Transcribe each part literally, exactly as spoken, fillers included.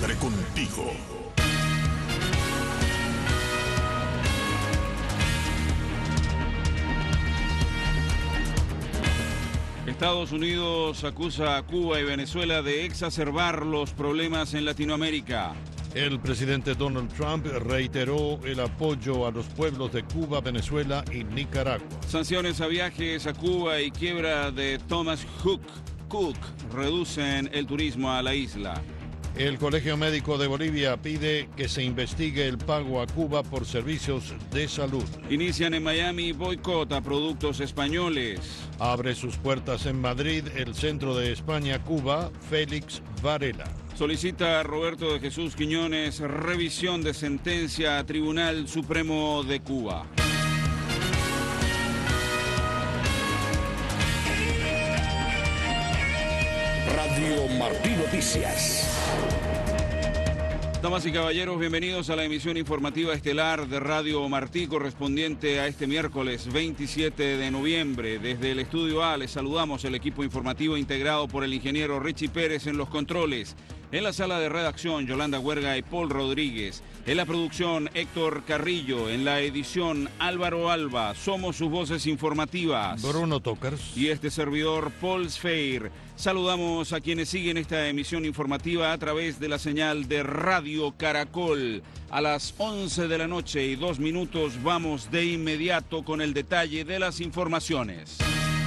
siempre contigo. Estados Unidos acusa a Cuba y Venezuela de exacerbar los problemas en Latinoamérica. El presidente Donald Trump reiteró el apoyo a los pueblos de Cuba, Venezuela y Nicaragua. Sanciones a viajes a Cuba y quiebra de Thomas Cook, Cook reducen el turismo a la isla. El Colegio Médico de Bolivia pide que se investigue el pago a Cuba por servicios de salud. Inician en Miami boicot a productos españoles. Abre sus puertas en Madrid el centro de España-Cuba, Félix Varela. Solicita a Roberto de Jesús Quiñones revisión de sentencia a Tribunal Supremo de Cuba. Radio Martí Noticias. Damas y caballeros, bienvenidos a la emisión informativa estelar de Radio Martí correspondiente a este miércoles veintisiete de noviembre. Desde el Estudio A les saludamos el equipo informativo integrado por el ingeniero Richie Pérez en los controles. En la sala de redacción, Yolanda Huerga y Paul Rodríguez. En la producción, Héctor Carrillo. En la edición, Álvaro Alba. Somos sus voces informativas. Bruno Tokers. Y este servidor, Paul Sfeir. Saludamos a quienes siguen esta emisión informativa a través de la señal de Radio Caracol. A las once de la noche y dos minutos vamos de inmediato con el detalle de las informaciones.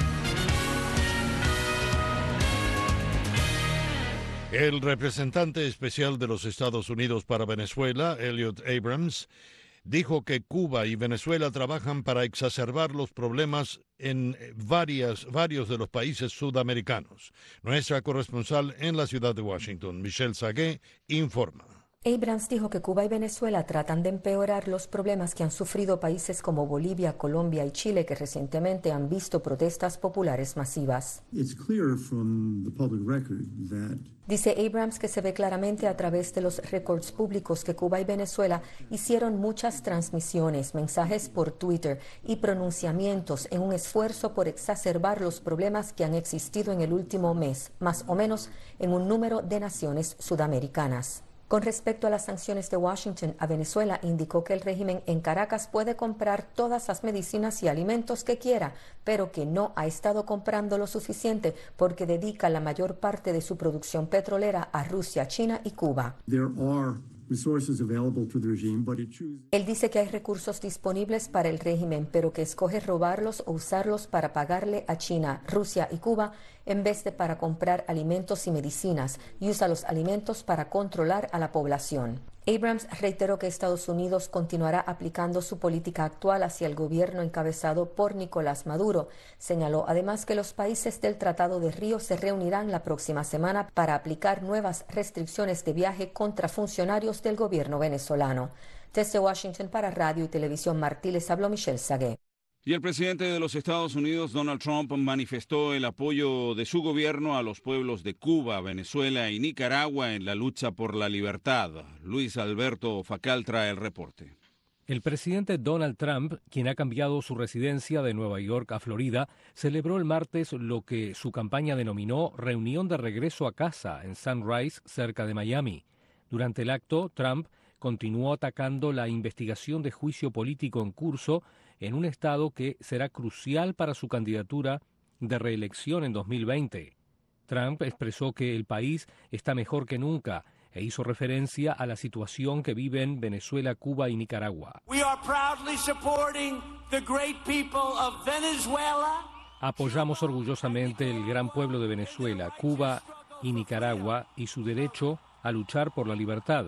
El representante especial de los Estados Unidos para Venezuela, Elliot Abrams, dijo que Cuba y Venezuela trabajan para exacerbar los problemas en varias, varios de los países sudamericanos. Nuestra corresponsal en la ciudad de Washington, Michelle Sagué, informa. Abrams dijo que Cuba y Venezuela tratan de empeorar los problemas que han sufrido países como Bolivia, Colombia y Chile, que recientemente han visto protestas populares masivas. Dice Abrams que se ve claramente a través de los récords públicos que Cuba y Venezuela hicieron muchas transmisiones, mensajes por Twitter y pronunciamientos en un esfuerzo por exacerbar los problemas que han existido en el último mes, más o menos en un número de naciones sudamericanas. Con respecto a las sanciones de Washington a Venezuela, indicó que el régimen en Caracas puede comprar todas las medicinas y alimentos que quiera, pero que no ha estado comprando lo suficiente porque dedica la mayor parte de su producción petrolera a Rusia, China y Cuba. Él dice que hay recursos disponibles para el régimen, pero que escoge robarlos o usarlos para pagarle a China, Rusia y Cuba en vez de para comprar alimentos y medicinas, y usa los alimentos para controlar a la población. Abrams reiteró que Estados Unidos continuará aplicando su política actual hacia el gobierno encabezado por Nicolás Maduro. Señaló además que los países del Tratado de Río se reunirán la próxima semana para aplicar nuevas restricciones de viaje contra funcionarios del gobierno venezolano. Desde Washington para Radio y Televisión Martí les habló Michelle Sagué. Y el presidente de los Estados Unidos, Donald Trump, manifestó el apoyo de su gobierno a los pueblos de Cuba, Venezuela y Nicaragua en la lucha por la libertad. Luis Alberto Facal trae el reporte. El presidente Donald Trump, quien ha cambiado su residencia de Nueva York a Florida, celebró el martes lo que su campaña denominó reunión de regreso a casa en Sunrise, cerca de Miami. Durante el acto, Trump continuó atacando la investigación de juicio político en curso en un estado que será crucial para su candidatura de reelección en dos mil veinte. Trump expresó que el país está mejor que nunca e hizo referencia a la situación que viven Venezuela, Cuba y Nicaragua. We are proudly supporting the great people of Venezuela. Apoyamos orgullosamente el gran pueblo de Venezuela, Cuba y Nicaragua y su derecho a luchar por la libertad.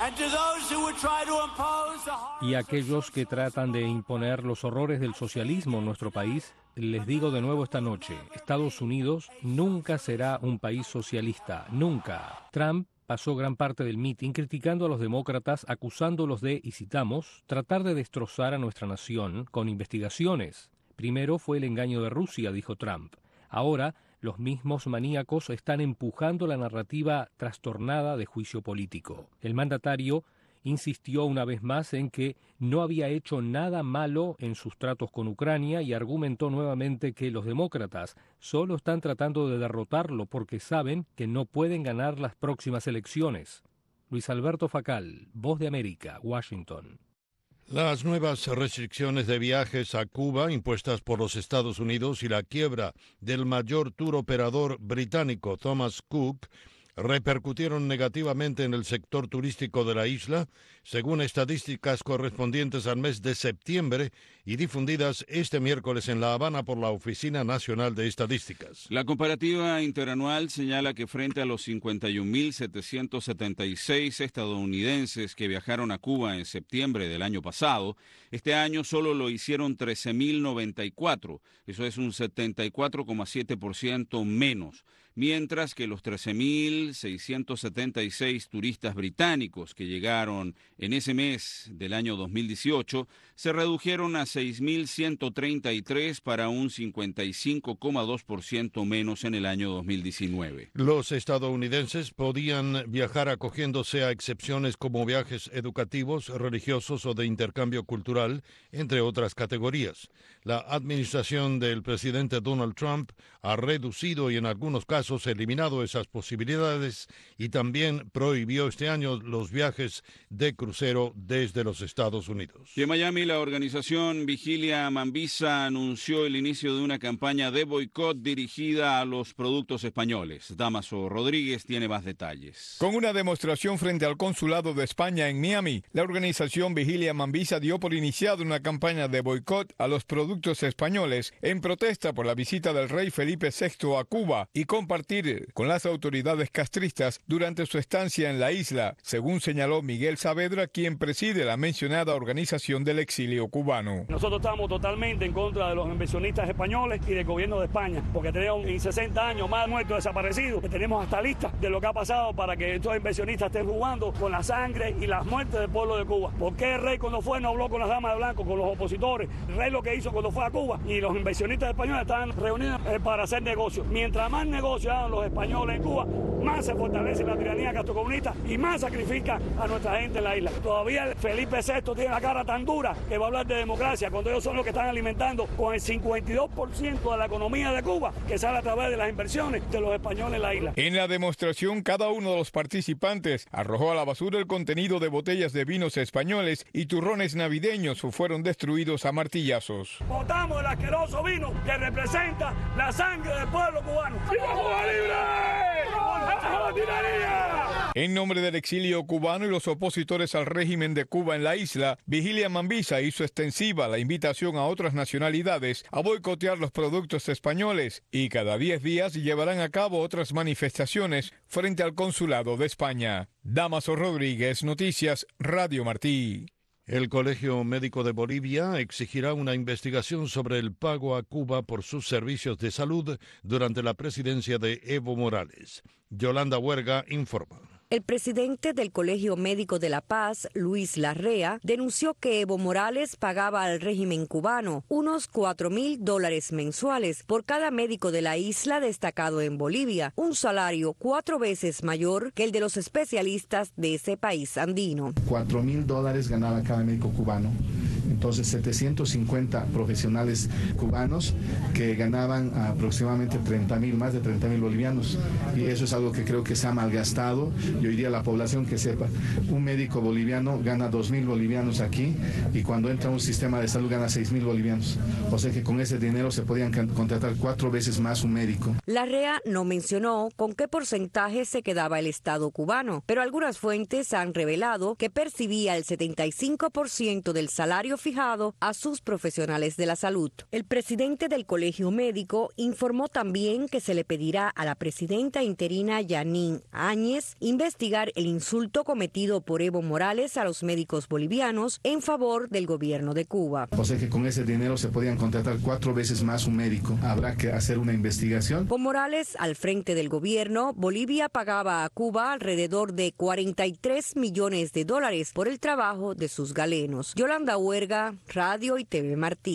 Y a aquellos que tratan de imponer los horrores del socialismo en nuestro país, les digo de nuevo esta noche, Estados Unidos nunca será un país socialista, nunca. Trump pasó gran parte del mitin criticando a los demócratas, acusándolos de, y citamos, tratar de destrozar a nuestra nación con investigaciones. Primero fue el engaño de Rusia, dijo Trump. Ahora, los mismos maníacos están empujando la narrativa trastornada de juicio político. El mandatario insistió una vez más en que no había hecho nada malo en sus tratos con Ucrania y argumentó nuevamente que los demócratas solo están tratando de derrotarlo porque saben que no pueden ganar las próximas elecciones. Luis Alberto Facal, Voz de América, Washington. Las nuevas restricciones de viajes a Cuba impuestas por los Estados Unidos y la quiebra del mayor tour operador británico Thomas Cook repercutieron negativamente en el sector turístico de la isla, según estadísticas correspondientes al mes de septiembre y difundidas este miércoles en La Habana por la Oficina Nacional de Estadísticas. La comparativa interanual señala que frente a los cincuenta y un mil setecientos setenta y seis estadounidenses que viajaron a Cuba en septiembre del año pasado, este año solo lo hicieron trece mil noventa y cuatro, eso es un setenta y cuatro coma siete por ciento menos, mientras que los trece mil seiscientos setenta y seis turistas británicos que llegaron en ese mes del año dos mil dieciocho se redujeron a seis mil ciento treinta y tres para un cincuenta y cinco coma dos por ciento menos en el año dos mil diecinueve. Los estadounidenses podían viajar acogiéndose a excepciones como viajes educativos, religiosos o de intercambio cultural, entre otras categorías. La administración del presidente Donald Trump ha reducido y en algunos casos eliminado esas posibilidades y también prohibió este año los viajes de crucero desde los Estados Unidos. Y en Miami, la organización Vigilia Mambisa anunció el inicio de una campaña de boicot dirigida a los productos españoles. Damaso Rodríguez tiene más detalles. Con una demostración frente al consulado de España en Miami, la organización Vigilia Mambisa dio por iniciada una campaña de boicot a los productos españoles en protesta por la visita del rey Felipe sexto a Cuba y compartir con las autoridades castristas durante su estancia en la isla, según señaló Miguel Saavedra, quien preside la mencionada organización del exilio cubano. Nosotros estamos totalmente en contra de los inversionistas españoles y del gobierno de España, porque tenemos en sesenta años más muertos desaparecidos, que tenemos hasta lista de lo que ha pasado para que estos inversionistas estén jugando con la sangre y las muertes del pueblo de Cuba. ¿Por qué el rey cuando fue no habló con las damas de blanco, con los opositores? El rey lo que hizo cuando fue a Cuba y los inversionistas españoles estaban reunidos para hacer negocios. Mientras más negocios hagan los españoles en Cuba, más se fortalece la tiranía castrocomunista y más sacrifica a nuestra gente en la isla. Todavía Felipe sexto tiene la cara tan dura que va a hablar de democracia cuando ellos son los que están alimentando con el cincuenta y dos por ciento de la economía de Cuba, que sale a través de las inversiones de los españoles en la isla. En la demostración, cada uno de los participantes arrojó a la basura el contenido de botellas de vinos españoles y turrones navideños fueron destruidos a martillazos. Votamos el asqueroso vino que representa la sangre del pueblo cubano. ¡Viva Cuba libre! ¡Abajo la tiranía! En nombre del exilio cubano y los opositores al régimen de Cuba en la isla, Vigilia Mambisa hizo extensiva la invitación a otras nacionalidades a boicotear los productos españoles y cada diez días llevarán a cabo otras manifestaciones frente al consulado de España. Damaso Rodríguez, Noticias, Radio Martí. El Colegio Médico de Bolivia exigirá una investigación sobre el pago a Cuba por sus servicios de salud durante la presidencia de Evo Morales. Yolanda Huerga informa. El presidente del Colegio Médico de La Paz, Luis Larrea, denunció que Evo Morales pagaba al régimen cubano unos cuatro mil dólares mensuales por cada médico de la isla destacado en Bolivia, un salario cuatro veces mayor que el de los especialistas de ese país andino. Cuatro mil dólares ganaba cada médico cubano. Entonces, setecientos cincuenta profesionales cubanos que ganaban aproximadamente treinta mil, más de treinta mil bolivianos. Y eso es algo que creo que se ha malgastado. Y hoy día la población que sepa, un médico boliviano gana dos mil bolivianos aquí y cuando entra a un sistema de salud gana seis mil bolivianos. O sea que con ese dinero se podían contratar cuatro veces más un médico. Larrea no mencionó con qué porcentaje se quedaba el Estado cubano, pero algunas fuentes han revelado que percibía el setenta y cinco por ciento del salario fijado a sus profesionales de la salud. El presidente del Colegio Médico informó también que se le pedirá a la presidenta interina Yanín Áñez investigar el insulto cometido por Evo Morales a los médicos bolivianos en favor del gobierno de Cuba. O sea que con ese dinero se podían contratar cuatro veces más un médico. Habrá que hacer una investigación. Con Morales al frente del gobierno, Bolivia pagaba a Cuba alrededor de cuarenta y tres millones de dólares por el trabajo de sus galenos. Yolanda Huerga, Radio y T V Martí.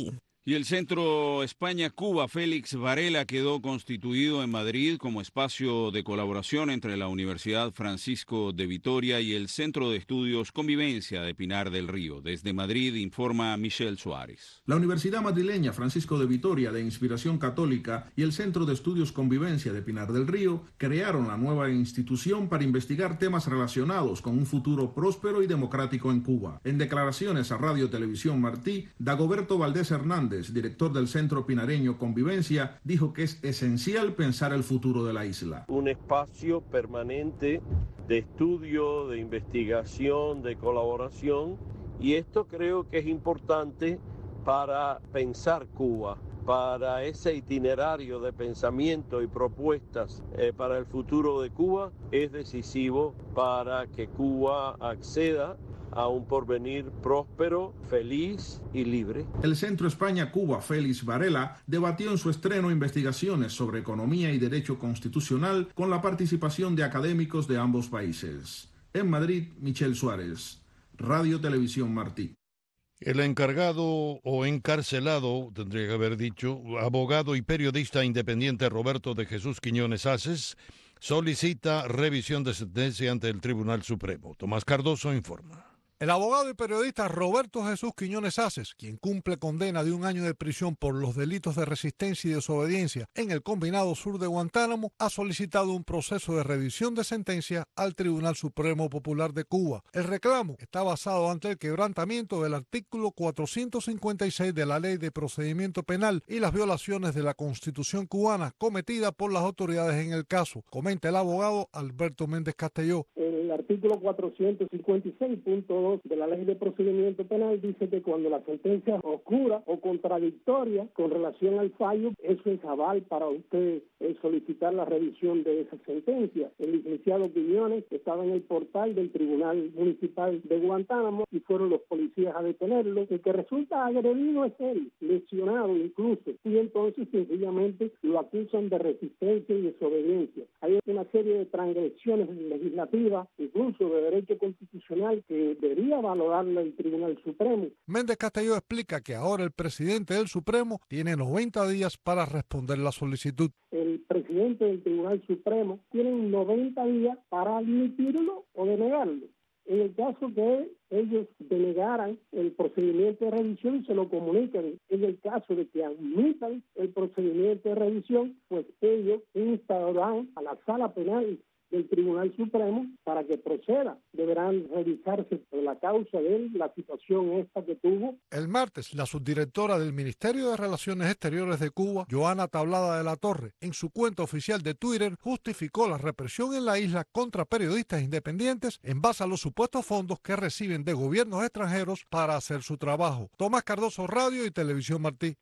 Y el Centro España-Cuba Félix Varela quedó constituido en Madrid como espacio de colaboración entre la Universidad Francisco de Vitoria y el Centro de Estudios Convivencia de Pinar del Río. Desde Madrid informa Michelle Suárez. La Universidad Madrileña Francisco de Vitoria, de inspiración católica, y el Centro de Estudios Convivencia de Pinar del Río crearon la nueva institución para investigar temas relacionados con un futuro próspero y democrático en Cuba. En declaraciones a Radio Televisión Martí, Dagoberto Valdés Hernández, director del Centro Pinareño Convivencia, dijo que es esencial pensar el futuro de la isla. Un espacio permanente de estudio, de investigación, de colaboración, y esto creo que es importante para pensar Cuba, para ese itinerario de pensamiento y propuestas eh, para el futuro de Cuba. Es decisivo para que Cuba acceda a un porvenir próspero, feliz y libre. El Centro España-Cuba Félix Varela debatió en su estreno investigaciones sobre economía y derecho constitucional con la participación de académicos de ambos países. En Madrid, Michelle Suárez, Radio Televisión Martí. El encargado o encarcelado, tendría que haber dicho, abogado y periodista independiente Roberto de Jesús Quiñones Aces, solicita revisión de sentencia ante el Tribunal Supremo. Tomás Cardoso informa. El abogado y periodista Roberto Jesús Quiñones Aces, quien cumple condena de un año de prisión por los delitos de resistencia y desobediencia en el Combinado Sur de Guantánamo, ha solicitado un proceso de revisión de sentencia al Tribunal Supremo Popular de Cuba. El reclamo está basado ante el quebrantamiento del artículo cuatrocientos cincuenta y seis de la Ley de Procedimiento Penal y las violaciones de la Constitución cubana cometidas por las autoridades en el caso, comenta el abogado Alberto Méndez Castelló. El artículo cuatrocientos cincuenta y seis punto dos de la Ley de Procedimiento Penal dice que cuando la sentencia es oscura o contradictoria con relación al fallo, eso es aval para usted eh, solicitar la revisión de esa sentencia. El licenciado Quiñones estaba en el portal del Tribunal Municipal de Guantánamo y fueron los policías a detenerlo. El que resulta agredido es él, lesionado incluso, y entonces sencillamente lo acusan de resistencia y desobediencia. Hay una serie de transgresiones legislativas, incluso de derecho constitucional, que debería valorarlo el Tribunal Supremo. Méndez Castelló explica que ahora el presidente del Supremo tiene noventa días para responder la solicitud. El presidente del Tribunal Supremo tiene noventa días para admitirlo o denegarlo. En el caso que ellos denegaran el procedimiento de revisión, se lo comunican. En el caso de que admitan el procedimiento de revisión, pues ellos instarán a la Sala Penal del Tribunal Supremo para que proceda. Deberán revisarse la causa de la situación esta que tuvo. El martes, la subdirectora del Ministerio de Relaciones Exteriores de Cuba, Joana Tablada de la Torre, en su cuenta oficial de Twitter, justificó la represión en la isla contra periodistas independientes en base a los supuestos fondos que reciben de gobiernos extranjeros para hacer su trabajo. Tomás Cardoso, Radio y Televisión Martí.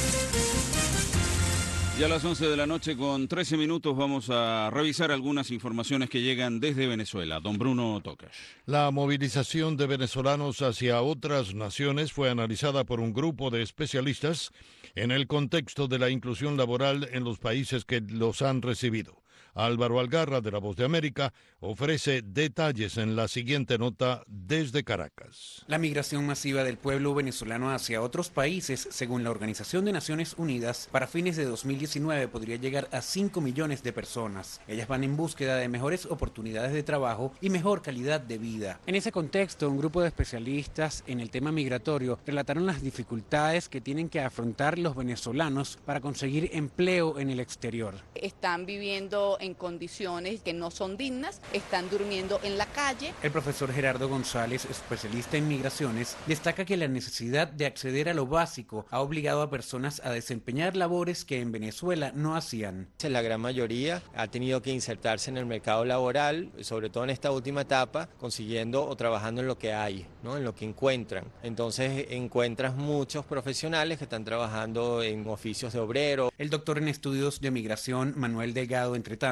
Ya a las once de la noche con trece minutos vamos a revisar algunas informaciones que llegan desde Venezuela. Don Bruno Tocas. La movilización de venezolanos hacia otras naciones fue analizada por un grupo de especialistas en el contexto de la inclusión laboral en los países que los han recibido. Álvaro Algarra, de La Voz de América, ofrece detalles en la siguiente nota desde Caracas. La migración masiva del pueblo venezolano hacia otros países, según la Organización de Naciones Unidas, para fines de dos mil diecinueve podría llegar a cinco millones de personas. Ellas van en búsqueda de mejores oportunidades de trabajo y mejor calidad de vida. En ese contexto, un grupo de especialistas en el tema migratorio relataron las dificultades que tienen que afrontar los venezolanos para conseguir empleo en el exterior. Están viviendo en condiciones que no son dignas, están durmiendo en la calle. El profesor Gerardo González, especialista en migraciones, destaca que la necesidad de acceder a lo básico ha obligado a personas a desempeñar labores que en Venezuela no hacían. La gran mayoría ha tenido que insertarse en el mercado laboral, sobre todo en esta última etapa, consiguiendo o trabajando en lo que hay, ¿no? En lo que encuentran. Entonces encuentras muchos profesionales que están trabajando en oficios de obrero. El doctor en estudios de migración, Manuel Delgado, entre tanto,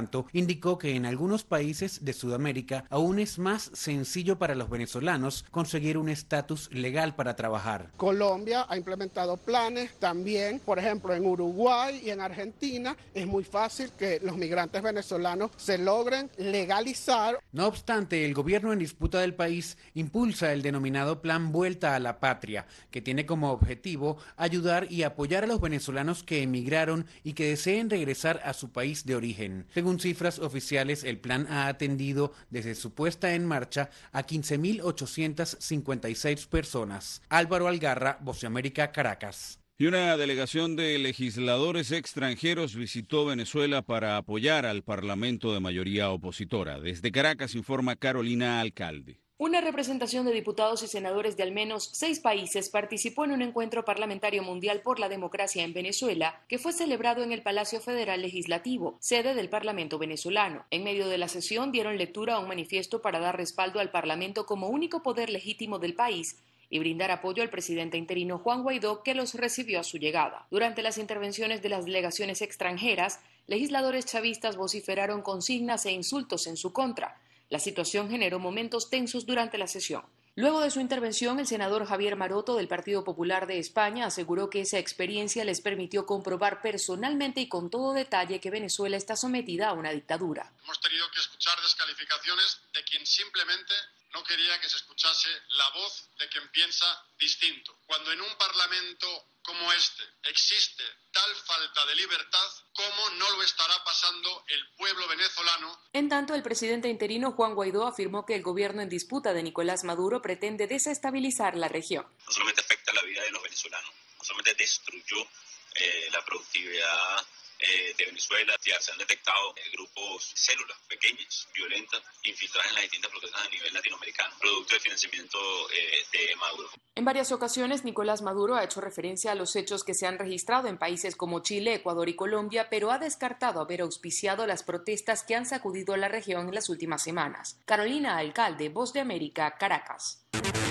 tanto, indicó que en algunos países de Sudamérica aún es más sencillo para los venezolanos conseguir un estatus legal para trabajar. Colombia ha implementado planes también, por ejemplo, en Uruguay y en Argentina es muy fácil que los migrantes venezolanos se logren legalizar. No obstante, el gobierno en disputa del país impulsa el denominado Plan Vuelta a la Patria, que tiene como objetivo ayudar y apoyar a los venezolanos que emigraron y que deseen regresar a su país de origen. Según cifras oficiales, el plan ha atendido desde su puesta en marcha a quince mil ochocientas cincuenta y seis personas. Álvaro Algarra, Voz de América, Caracas. Y una delegación de legisladores extranjeros visitó Venezuela para apoyar al Parlamento de mayoría opositora. Desde Caracas informa Carolina Alcalde. Una representación de diputados y senadores de al menos seis países participó en un encuentro parlamentario mundial por la democracia en Venezuela, que fue celebrado en el Palacio Federal Legislativo, sede del Parlamento venezolano. En medio de la sesión dieron lectura a un manifiesto para dar respaldo al Parlamento como único poder legítimo del país y brindar apoyo al presidente interino Juan Guaidó, que los recibió a su llegada. Durante las intervenciones de las delegaciones extranjeras, legisladores chavistas vociferaron consignas e insultos en su contra. La situación generó momentos tensos durante la sesión. Luego de su intervención, el senador Javier Maroto del Partido Popular de España aseguró que esa experiencia les permitió comprobar personalmente y con todo detalle que Venezuela está sometida a una dictadura. Hemos tenido que escuchar descalificaciones de quien simplemente no quería que se escuchase la voz de quien piensa distinto. Cuando en un parlamento como este existe tal falta de libertad, ¿cómo no lo estará pasando el pueblo venezolano? En tanto, el presidente interino Juan Guaidó afirmó que el gobierno en disputa de Nicolás Maduro pretende desestabilizar la región. No solamente afecta la vida de los venezolanos, no solamente destruyó eh, la productividad eh, de Venezuela, ya se han detectado eh, grupos, células pequeñas, violentas, infiltradas en las distintas protestas a nivel latinoamericano, producto del financiamiento eh, de Maduro. En varias ocasiones, Nicolás Maduro ha hecho referencia a los hechos que se han registrado en países como Chile, Ecuador y Colombia, pero ha descartado haber auspiciado las protestas que han sacudido la región en las últimas semanas. Carolina Alcalde, Voz de América, Caracas.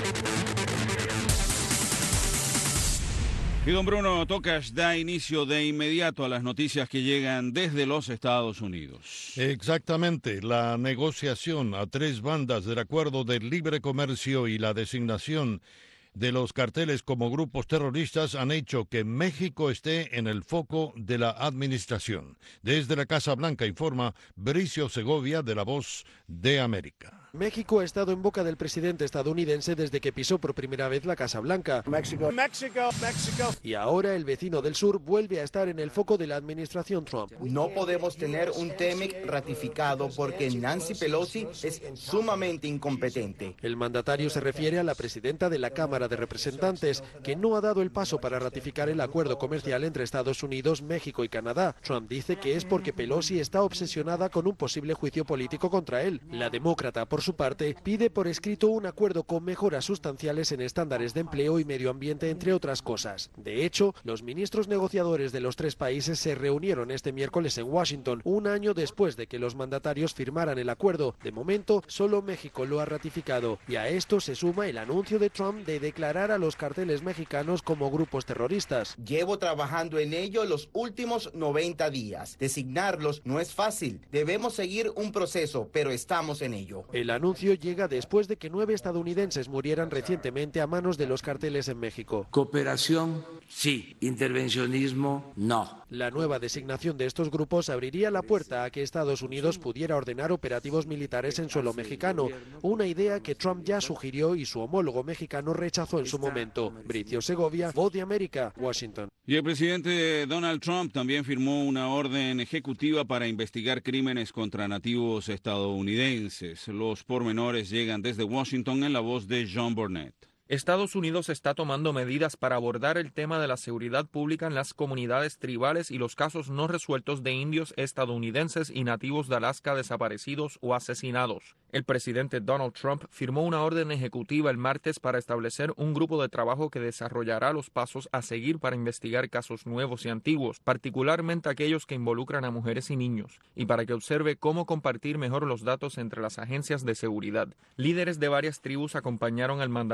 Y don Bruno Tocas da inicio de inmediato a las noticias que llegan desde los Estados Unidos. Exactamente, la negociación a tres bandas del acuerdo de libre comercio y la designación de los carteles como grupos terroristas han hecho que México esté en el foco de la administración. Desde la Casa Blanca informa Bricio Segovia de La Voz de América. México ha estado en boca del presidente estadounidense desde que pisó por primera vez la Casa Blanca. México, México, México. Y ahora el vecino del sur vuelve a estar en el foco de la administración Trump. No podemos tener un T M E C ratificado porque Nancy Pelosi es sumamente incompetente. El mandatario se refiere a la presidenta de la Cámara de Representantes, que no ha dado el paso para ratificar el acuerdo comercial entre Estados Unidos, México y Canadá. Trump dice que es porque Pelosi está obsesionada con un posible juicio político contra él. La demócrata, por su parte, pide por escrito un acuerdo con mejoras sustanciales en estándares de empleo y medio ambiente, entre otras cosas. De hecho, los ministros negociadores de los tres países se reunieron este miércoles en Washington, un año después de que los mandatarios firmaran el acuerdo. De momento, solo México lo ha ratificado, y a esto se suma el anuncio de Trump de declarar a los carteles mexicanos como grupos terroristas. Llevo trabajando en ello los últimos noventa días. Designarlos no es fácil. Debemos seguir un proceso, pero estamos en ello. El anuncio llega después de que nueve estadounidenses murieran recientemente a manos de los carteles en México. Cooperación, sí. Intervencionismo, no. La nueva designación de estos grupos abriría la puerta a que Estados Unidos pudiera ordenar operativos militares en suelo mexicano, una idea que Trump ya sugirió y su homólogo mexicano rechazó en su momento. Bricio Segovia, Voz de América, Washington. Y el presidente Donald Trump también firmó una orden ejecutiva para investigar crímenes contra nativos estadounidenses. Los pormenores llegan desde Washington en la voz de John Burnett. Estados Unidos está tomando medidas para abordar el tema de la seguridad pública en las comunidades tribales y los casos no resueltos de indios estadounidenses y nativos de Alaska desaparecidos o asesinados. El presidente Donald Trump firmó una orden ejecutiva el martes para establecer un grupo de trabajo que desarrollará los pasos a seguir para investigar casos nuevos y antiguos, particularmente aquellos que involucran a mujeres y niños, y para que observe cómo compartir mejor los datos entre las agencias de seguridad. Líderes de varias tribus acompañaron al mandatario en la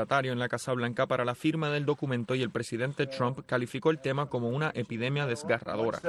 la Casa Blanca para la firma del documento y el presidente Trump calificó el tema como una epidemia desgarradora.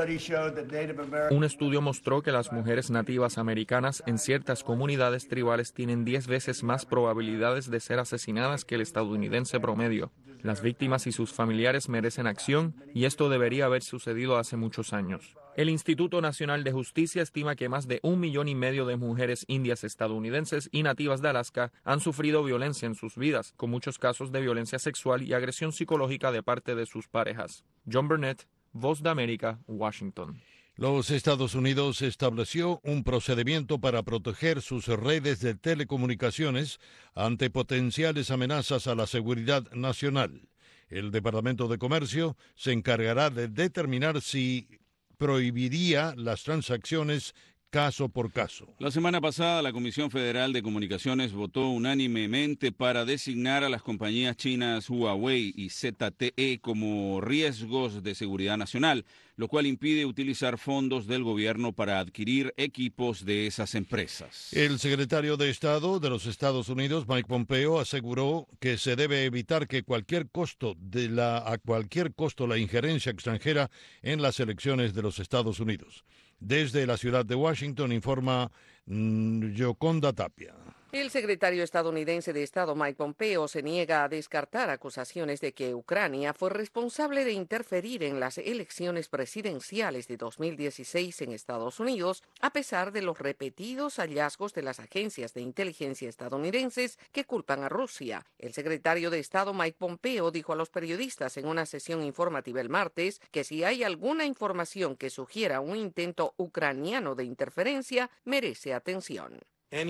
Un estudio mostró que las mujeres nativas americanas en ciertas comunidades tribales tienen diez veces más probabilidades de ser asesinadas que el estadounidense promedio. Las víctimas y sus familiares merecen acción y esto debería haber sucedido hace muchos años. El Instituto Nacional de Justicia estima que más de un millón y medio de mujeres indias estadounidenses y nativas de Alaska han sufrido violencia en sus vidas, con muchos casos de violencia sexual y agresión psicológica de parte de sus parejas. John Burnett, Voz de América, Washington. Los Estados Unidos estableció un procedimiento para proteger sus redes de telecomunicaciones ante potenciales amenazas a la seguridad nacional. El Departamento de Comercio se encargará de determinar si prohibiría las transacciones caso por caso. La semana pasada, la Comisión Federal de Comunicaciones votó unánimemente para designar a las compañías chinas Huawei y Z T E como riesgos de seguridad nacional, lo cual impide utilizar fondos del gobierno para adquirir equipos de esas empresas. El secretario de Estado de los Estados Unidos, Mike Pompeo, aseguró que se debe evitar que cualquier costo de la, a cualquier costo la injerencia extranjera en las elecciones de los Estados Unidos. Desde la ciudad de Washington informa mmm, Yoconda Tapia. El secretario estadounidense de Estado Mike Pompeo se niega a descartar acusaciones de que Ucrania fue responsable de interferir en las elecciones presidenciales de dos mil dieciséis en Estados Unidos, a pesar de los repetidos hallazgos de las agencias de inteligencia estadounidenses que culpan a Rusia. El secretario de Estado Mike Pompeo dijo a los periodistas en una sesión informativa el martes que si hay alguna información que sugiera un intento ucraniano de interferencia, merece atención.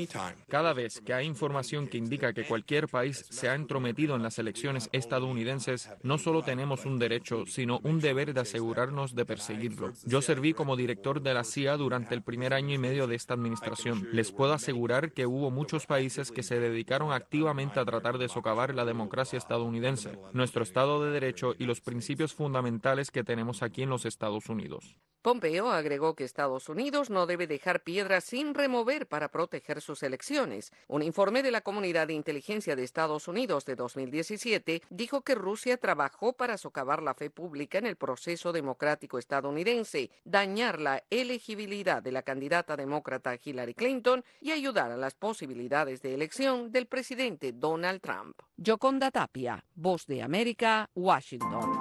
Cada vez que hay información que indica que cualquier país se ha entrometido en las elecciones estadounidenses, no solo tenemos un derecho, sino un deber de asegurarnos de perseguirlo. Yo serví como director de la C I A durante el primer año y medio de esta administración. Les puedo asegurar que hubo muchos países que se dedicaron activamente a tratar de socavar la democracia estadounidense, nuestro Estado de Derecho y los principios fundamentales que tenemos aquí en los Estados Unidos. Pompeo agregó que Estados Unidos no debe dejar piedras sin remover para proteger sus elecciones. Un informe de la Comunidad de Inteligencia de Estados Unidos de dos mil diecisiete dijo que Rusia trabajó para socavar la fe pública en el proceso democrático estadounidense, dañar la elegibilidad de la candidata demócrata Hillary Clinton y ayudar a las posibilidades de elección del presidente Donald Trump. Yoconda Tapia, Voz de América, Washington.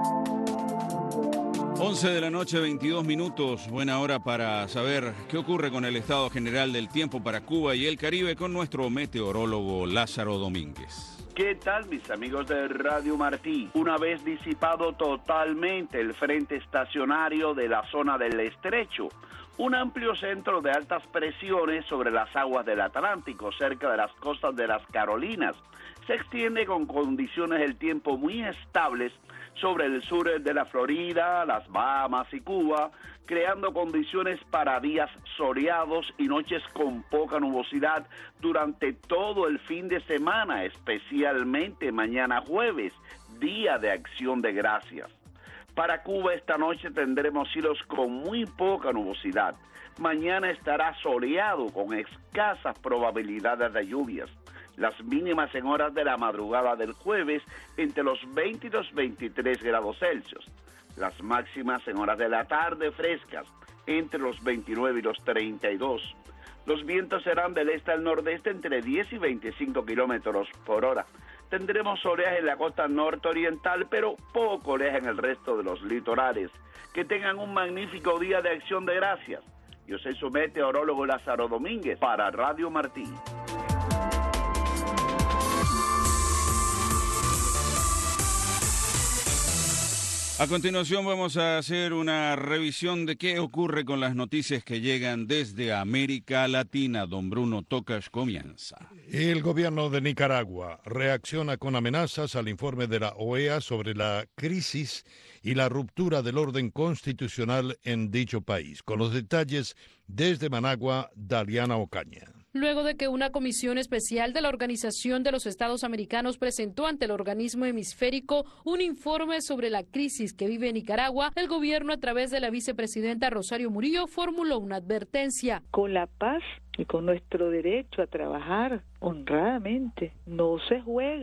once de la noche, veintidós minutos. Buena hora para saber qué ocurre con el estado general del tiempo para Cuba y el Caribe con nuestro meteorólogo Lázaro Domínguez. ¿Qué tal, mis amigos de Radio Martí? Una vez disipado totalmente el frente estacionario de la zona del Estrecho, un amplio centro de altas presiones sobre las aguas del Atlántico, cerca de las costas de las Carolinas, se extiende con condiciones del tiempo muy estables sobre el sur de la Florida, las Bahamas y Cuba, creando condiciones para días soleados y noches con poca nubosidad durante todo el fin de semana, especialmente mañana jueves, Día de Acción de Gracias. Para Cuba esta noche tendremos cielos con muy poca nubosidad. Mañana estará soleado con escasas probabilidades de lluvias. Las mínimas en horas de la madrugada del jueves entre los veinte y los veintitrés grados Celsius. Las máximas en horas de la tarde frescas entre los veintinueve y los treinta y dos. Los vientos serán del este al nordeste entre diez y veinticinco kilómetros por hora. Tendremos oleaje en la costa nororiental, pero poco oleaje en el resto de los litorales. Que tengan un magnífico día de Acción de Gracias. Yo soy su meteorólogo Lázaro Domínguez para Radio Martí. A continuación vamos a hacer una revisión de qué ocurre con las noticias que llegan desde América Latina. Don Bruno Tocas comienza. El gobierno de Nicaragua reacciona con amenazas al informe de la O E A sobre la crisis y la ruptura del orden constitucional en dicho país. Con los detalles desde Managua, Daliana Ocaña. Luego de que una comisión especial de la Organización de los Estados Americanos presentó ante el organismo hemisférico un informe sobre la crisis que vive Nicaragua, el gobierno a través de la vicepresidenta Rosario Murillo formuló una advertencia. Con la paz y con nuestro derecho a trabajar honradamente no se juega.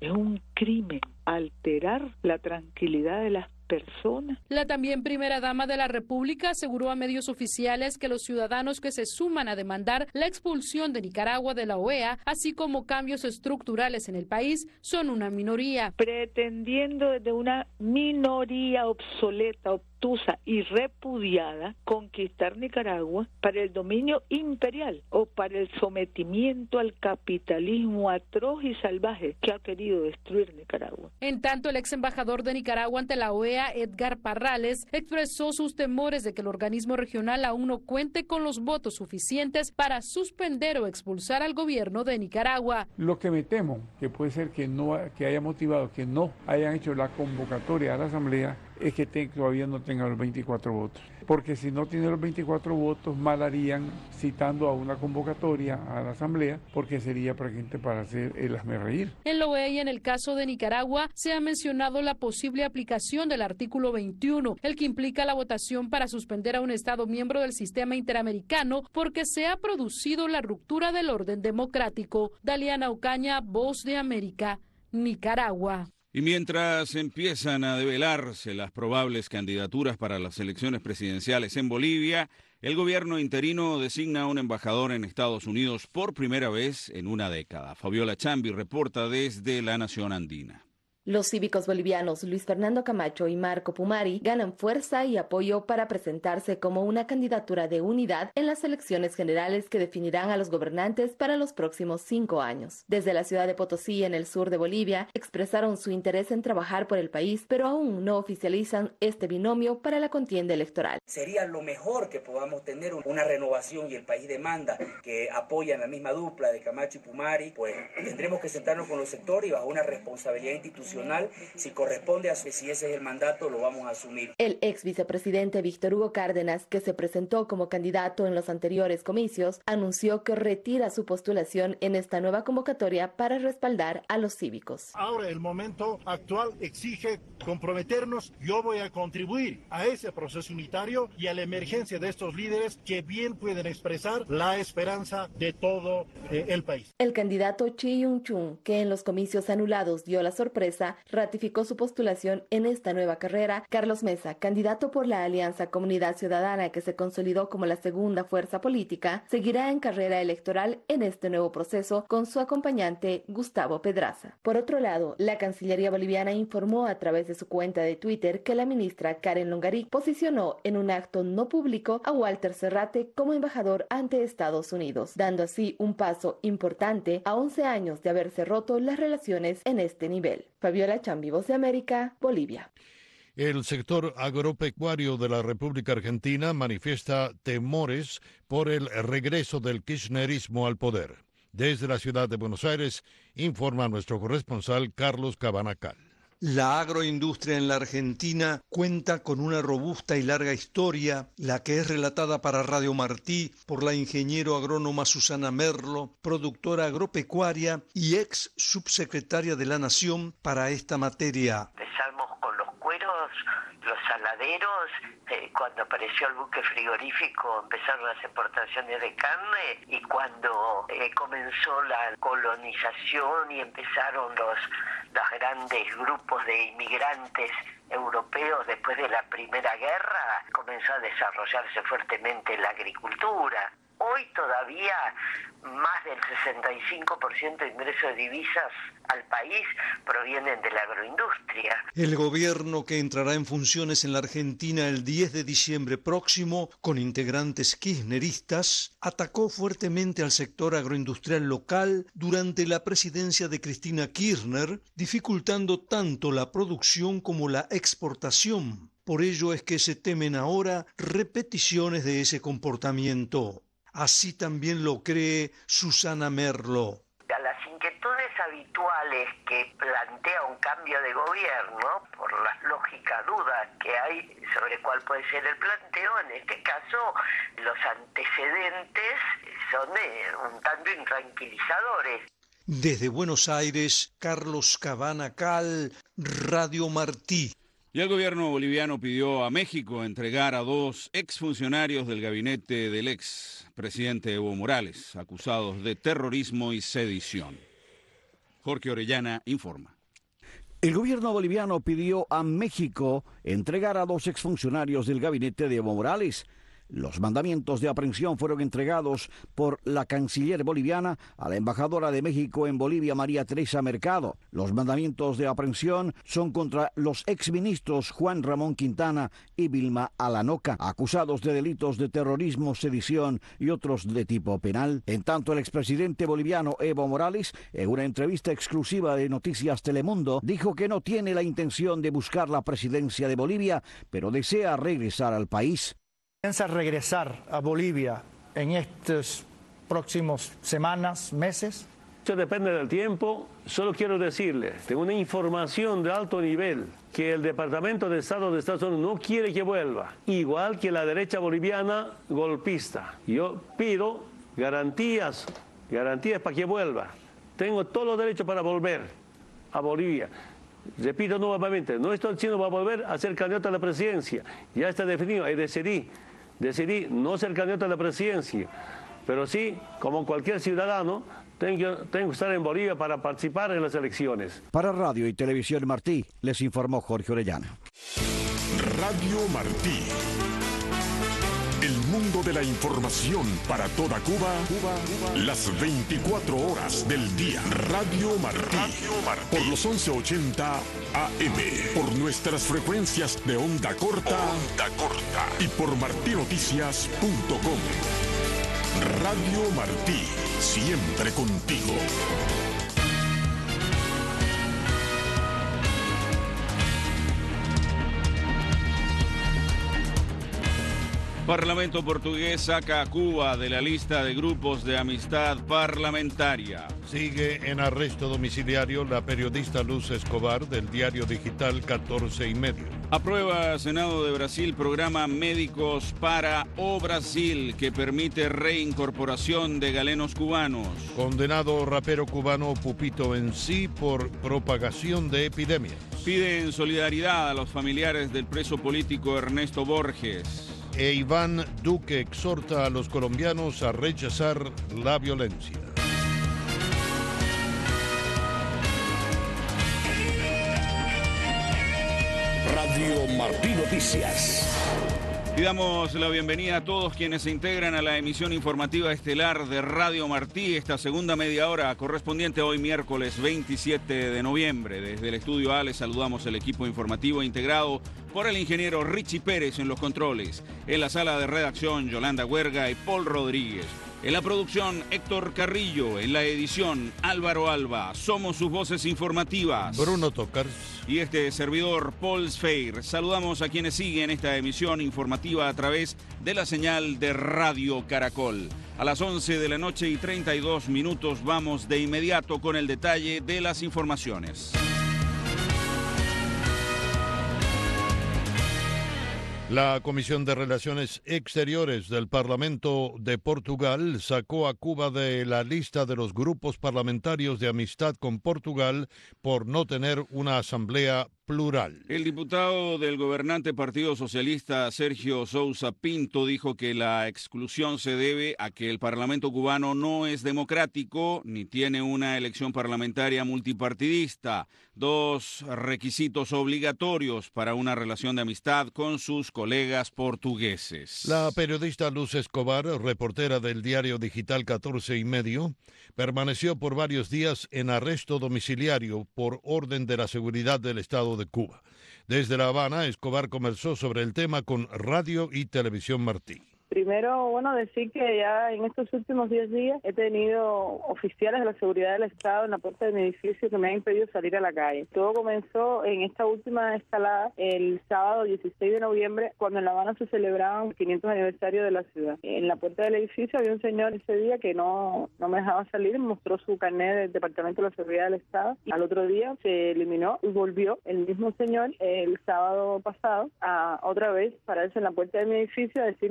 Es un crimen alterar la tranquilidad de las personas. La también primera dama de la República aseguró a medios oficiales que los ciudadanos que se suman a demandar la expulsión de Nicaragua de la O E A, así como cambios estructurales en el país, son una minoría. Pretendiendo desde una minoría obsoleta, obtusa y repudiada conquistar Nicaragua para el dominio imperial o para el sometimiento al capitalismo atroz y salvaje que ha querido destruir Nicaragua. En tanto, el ex embajador de Nicaragua ante la O E A, Edgar Parrales, expresó sus temores de que el organismo regional aún no cuente con los votos suficientes para suspender o expulsar al gobierno de Nicaragua. Lo que me temo que puede ser que no que haya motivado que no hayan hecho la convocatoria a la asamblea es que te, todavía no tenga los veinticuatro votos. Porque si no tiene los veinticuatro votos, mal harían citando a una convocatoria a la asamblea, porque sería prácticamente para hacer el hazmerreír. En la O E A y en el caso de Nicaragua se ha mencionado la posible aplicación del artículo veintiuno, el que implica la votación para suspender a un Estado miembro del sistema interamericano porque se ha producido la ruptura del orden democrático. Daliana Ocaña, Voz de América, Nicaragua. Y mientras empiezan a develarse las probables candidaturas para las elecciones presidenciales en Bolivia, el gobierno interino designa a un embajador en Estados Unidos por primera vez en una década. Fabiola Chambi reporta desde la Nación Andina. Los cívicos bolivianos Luis Fernando Camacho y Marco Pumari ganan fuerza y apoyo para presentarse como una candidatura de unidad en las elecciones generales que definirán a los gobernantes para los próximos cinco años. Desde la ciudad de Potosí, en el sur de Bolivia, expresaron su interés en trabajar por el país, pero aún no oficializan este binomio para la contienda electoral. Sería lo mejor que podamos tener una renovación y el país demanda que apoyan la misma dupla de Camacho y Pumari, pues tendremos que sentarnos con los sectores y bajo una responsabilidad institucional. Si corresponde a si ese es el mandato, lo vamos a asumir. El ex vicepresidente Víctor Hugo Cárdenas, que se presentó como candidato en los anteriores comicios, anunció que retira su postulación en esta nueva convocatoria para respaldar a los cívicos. Ahora el momento actual exige comprometernos. Yo voy a contribuir a ese proceso unitario y a la emergencia de estos líderes que bien pueden expresar la esperanza de todo eh, el país. El candidato Chi Yung-chun, que en los comicios anulados dio la sorpresa, ratificó su postulación en esta nueva carrera. Carlos Mesa, candidato por la Alianza Comunidad Ciudadana, que se consolidó como la segunda fuerza política, seguirá en carrera electoral en este nuevo proceso con su acompañante Gustavo Pedraza. Por otro lado, la Cancillería boliviana informó a través de su cuenta de Twitter que la ministra Karen Longarí posicionó en un acto no público a Walter Serrate como embajador ante Estados Unidos, dando así un paso importante a once años de haberse roto las relaciones en este nivel. Fabiola Chambi, Voz de América, Bolivia. El sector agropecuario de la República Argentina manifiesta temores por el regreso del kirchnerismo al poder. Desde la ciudad de Buenos Aires, informa nuestro corresponsal Carlos Cabanacal. La agroindustria en la Argentina cuenta con una robusta y larga historia, la que es relatada para Radio Martí por la ingeniero agrónoma Susana Merlo, productora agropecuaria y ex subsecretaria de la Nación para esta materia. Empezamos con los cueros, los saladeros, eh, cuando apareció el buque frigorífico empezaron las exportaciones de carne y cuando eh, comenzó la colonización y empezaron los, los grandes grupos de inmigrantes europeos después de la Primera Guerra, comenzó a desarrollarse fuertemente la agricultura. Hoy todavía más del sesenta y cinco por ciento de ingresos de divisas al país provienen de la agroindustria. El gobierno, que entrará en funciones en la Argentina el diez de diciembre próximo, con integrantes kirchneristas, atacó fuertemente al sector agroindustrial local durante la presidencia de Cristina Kirchner, dificultando tanto la producción como la exportación. Por ello es que se temen ahora repeticiones de ese comportamiento. Así también lo cree Susana Merlo. A las inquietudes habituales que plantea un cambio de gobierno, por las lógicas dudas que hay sobre cuál puede ser el planteo, en este caso los antecedentes son eh, un tanto intranquilizadores. Desde Buenos Aires, Carlos Cabanacal, Radio Martí. Y el gobierno boliviano pidió a México entregar a dos exfuncionarios del gabinete del expresidente Evo Morales, acusados de terrorismo y sedición. Jorge Orellana informa. El gobierno boliviano pidió a México entregar a dos exfuncionarios del gabinete de Evo Morales. Los mandamientos de aprehensión fueron entregados por la canciller boliviana a la embajadora de México en Bolivia, María Teresa Mercado. Los mandamientos de aprehensión son contra los exministros Juan Ramón Quintana y Vilma Alanoca, acusados de delitos de terrorismo, sedición y otros de tipo penal. En tanto, el expresidente boliviano Evo Morales, en una entrevista exclusiva de Noticias Telemundo, dijo que no tiene la intención de buscar la presidencia de Bolivia, pero desea regresar al país. ¿Piensa regresar a Bolivia en estas próximas semanas, meses? Eso depende del tiempo. Solo quiero decirle, tengo una información de alto nivel, que el Departamento de Estado de Estados Unidos no quiere que vuelva, igual que la derecha boliviana golpista. Yo pido garantías, garantías para que vuelva. Tengo todos los derechos para volver a Bolivia. Repito nuevamente, no estoy diciendo va a volver a ser candidato a la presidencia. Ya está definido, y decidí, decidí no ser candidato a la presidencia. Pero sí, como cualquier ciudadano, tengo, tengo que estar en Bolivia para participar en las elecciones. Para Radio y Televisión Martí, les informó Jorge Orellana. Radio Martí. El mundo de la información para toda Cuba, Cuba, Cuba, las veinticuatro horas del día. Radio Martí, Radio Martí. Por los once ochenta A M, por nuestras frecuencias de onda corta, onda corta y por martinoticias punto com. Radio Martí, siempre contigo. Parlamento portugués saca a Cuba de la lista de grupos de amistad parlamentaria. Sigue en arresto domiciliario la periodista Luz Escobar del diario digital catorce y medio. Aprueba Senado de Brasil programa Médicos para o Brasil que permite reincorporación de galenos cubanos. Condenado rapero cubano Pupito Encí por propagación de epidemias. Piden solidaridad a los familiares del preso político Ernesto Borges. E Iván Duque exhorta a los colombianos a rechazar la violencia. Radio Martí Noticias. Y damos la bienvenida a todos quienes se integran a la emisión informativa estelar de Radio Martí, esta segunda media hora correspondiente hoy miércoles veintisiete de noviembre. Desde el estudio A les saludamos el equipo informativo integrado por el ingeniero Richie Pérez en los controles, en la sala de redacción Yolanda Huerga y Paul Rodríguez, en la producción Héctor Carrillo, en la edición Álvaro Alba. Somos sus voces informativas, Bruno Tocars y este servidor Paul Sfeir. Saludamos a quienes siguen esta emisión informativa a través de la señal de Radio Caracol. A las once de la noche y treinta y dos minutos vamos de inmediato con el detalle de las informaciones. La Comisión de Relaciones Exteriores del Parlamento de Portugal sacó a Cuba de la lista de los grupos parlamentarios de amistad con Portugal por no tener una asamblea plural. El diputado del gobernante Partido Socialista, Sergio Sousa Pinto, dijo que la exclusión se debe a que el Parlamento cubano no es democrático ni tiene una elección parlamentaria multipartidista, dos requisitos obligatorios para una relación de amistad con sus colegas portugueses. La periodista Luz Escobar, reportera del diario digital catorce y medio, permaneció por varios días en arresto domiciliario por orden de la seguridad del Estado de Cuba. Desde La Habana, Escobar conversó sobre el tema con Radio y Televisión Martí. Primero, bueno, decir que ya en estos últimos diez días he tenido oficiales de la seguridad del Estado en la puerta de mi edificio que me han impedido salir a la calle. Todo comenzó en esta última escalada el sábado dieciséis de noviembre, cuando en La Habana se celebraban el quinientos aniversario de la ciudad. En la puerta del edificio había un señor ese día que no, no me dejaba salir, me mostró su carnet del Departamento de la Seguridad del Estado. Y al otro día se eliminó y volvió el mismo señor el sábado pasado a otra vez pararse en la puerta de mi edificio a decirme que yo no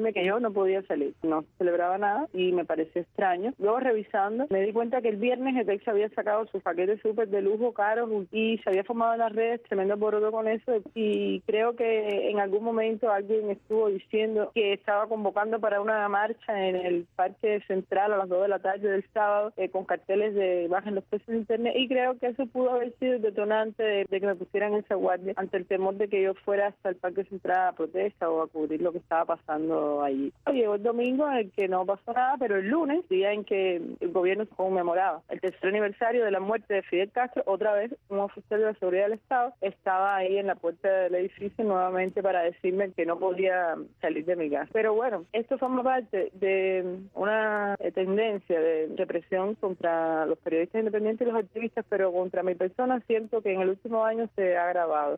no podía salir, no celebraba nada y me pareció extraño. Luego revisando me di cuenta que el viernes Etex había sacado sus paquetes súper de lujo, caros, y se había formado en las redes tremendo alboroto con eso, y creo que en algún momento alguien estuvo diciendo que estaba convocando para una marcha en el Parque Central a las dos de la tarde del sábado eh, con carteles de bajen los precios de internet, y creo que eso pudo haber sido el detonante de, de que me pusieran esa guardia ante el temor de que yo fuera hasta el Parque Central a protesta o a cubrir lo que estaba pasando allí. Llegó el domingo en el que no pasó nada, pero el lunes, día en que el gobierno conmemoraba el tercer aniversario de la muerte de Fidel Castro, otra vez un oficial de la seguridad del Estado estaba ahí en la puerta del edificio nuevamente para decirme que no podía salir de mi casa. Pero bueno, esto forma parte de una tendencia de represión contra los periodistas independientes y los activistas, pero contra mi persona siento que en el último año se ha agravado.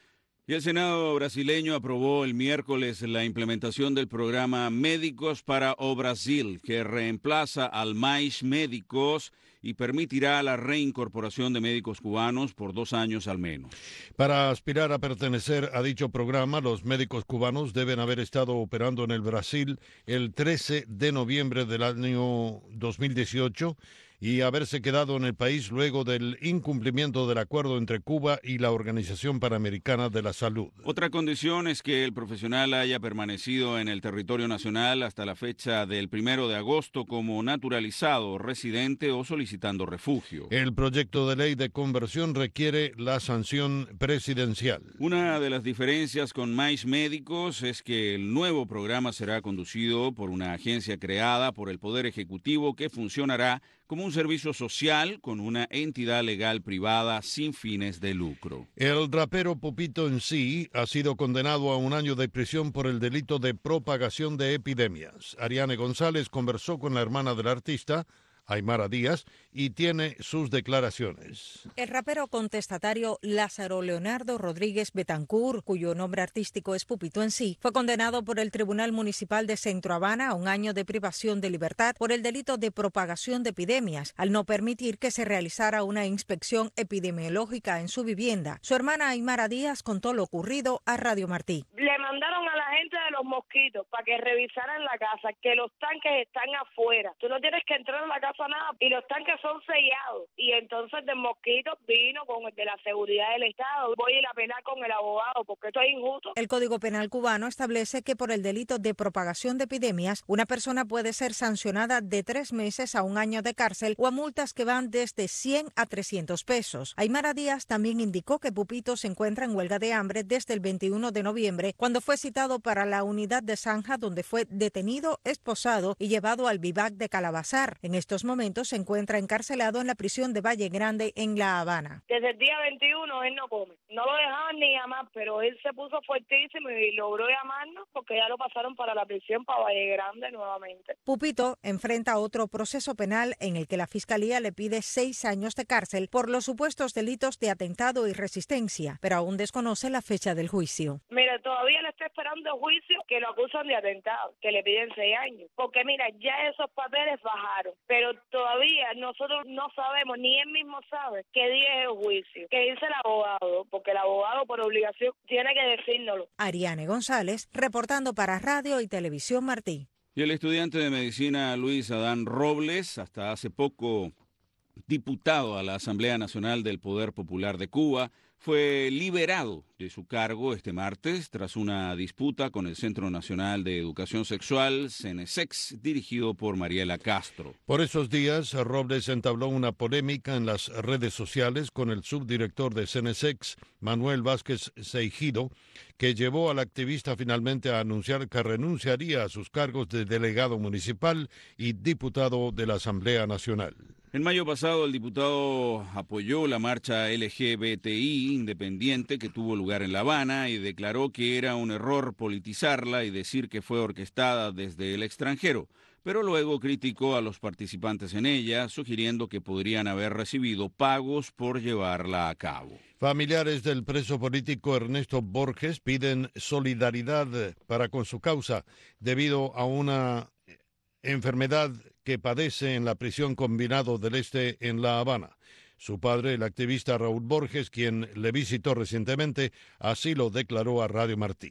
Y el Senado brasileño aprobó el miércoles la implementación del programa Médicos para o Brasil, que reemplaza al Mais Médicos y permitirá la reincorporación de médicos cubanos por dos años al menos. Para aspirar a pertenecer a dicho programa, los médicos cubanos deben haber estado operando en el Brasil el trece de noviembre del año dos mil dieciocho y haberse quedado en el país luego del incumplimiento del acuerdo entre Cuba y la Organización Panamericana de la Salud. Otra condición es que el profesional haya permanecido en el territorio nacional hasta la fecha del primero de agosto como naturalizado, residente o solicitando refugio. El proyecto de ley de conversión requiere la sanción presidencial. Una de las diferencias con Mais Médicos es que el nuevo programa será conducido por una agencia creada por el Poder Ejecutivo que funcionará como un servicio social con una entidad legal privada sin fines de lucro. El rapero Pupito en sí ha sido condenado a un año de prisión por el delito de propagación de epidemias. Ariane González conversó con la hermana del artista, Aymara Díaz, y tiene sus declaraciones. El rapero contestatario Lázaro Leonardo Rodríguez Betancourt, cuyo nombre artístico es Pupito en sí, fue condenado por el Tribunal Municipal de Centro Habana a un año de privación de libertad por el delito de propagación de epidemias, al no permitir que se realizara una inspección epidemiológica en su vivienda. Su hermana Aymara Díaz contó lo ocurrido a Radio Martí. Le mandaron a la gente de los mosquitos para que revisaran la casa, que los tanques están afuera. Tú no tienes que entrar en la casa nada y los tanques son sellados. Y entonces de mosquitos vino con el de la seguridad del Estado. Voy a ir a penar con el abogado porque esto es injusto. El Código Penal cubano establece que por el delito de propagación de epidemias, una persona puede ser sancionada de tres meses a un año de cárcel o a multas que van desde cien a trescientos pesos. Aymara Díaz también indicó que Pupito se encuentra en huelga de hambre desde el veintiuno de noviembre, cuando fue citado para la unidad de Zanja, donde fue detenido, esposado y llevado al vivac de Calabazar. En estos momentos se encuentra encarcelado en la prisión de Valle Grande en La Habana. Desde el día veintiuno él no come, no lo dejaban ni llamar, pero él se puso fuertísimo y logró llamarnos porque ya lo pasaron para la prisión, para Valle Grande nuevamente. Pupito enfrenta otro proceso penal en el que la Fiscalía le pide seis años de cárcel por los supuestos delitos de atentado y resistencia, pero aún desconoce la fecha del juicio. Mira, todavía le está esperando el juicio que lo acusan de atentado, que le piden seis años, porque mira, ya esos papeles bajaron, pero todavía nosotros no sabemos, ni él mismo sabe qué día es el juicio, qué dice el abogado, porque el abogado por obligación tiene que decírnoslo. Ariane González, reportando para Radio y Televisión Martí. Y el estudiante de medicina Luis Adán Robles, hasta hace poco diputado a la Asamblea Nacional del Poder Popular de Cuba, fue liberado de su cargo este martes tras una disputa con el Centro Nacional de Educación Sexual, CENESEX, dirigido por Mariela Castro. Por esos días, Robles entabló una polémica en las redes sociales con el subdirector de CENESEX, Manuel Vázquez Seijido, que llevó al activista finalmente a anunciar que renunciaría a sus cargos de delegado municipal y diputado de la Asamblea Nacional. En mayo pasado, el diputado apoyó la marcha L G B T I independiente que tuvo lugar en La Habana y declaró que era un error politizarla y decir que fue orquestada desde el extranjero, pero luego criticó a los participantes en ella, sugiriendo que podrían haber recibido pagos por llevarla a cabo. Familiares del preso político Ernesto Borges piden solidaridad para con su causa debido a una enfermedad que padece en la prisión Combinado del Este en La Habana. Su padre, el activista Raúl Borges, quien le visitó recientemente, así lo declaró a Radio Martí.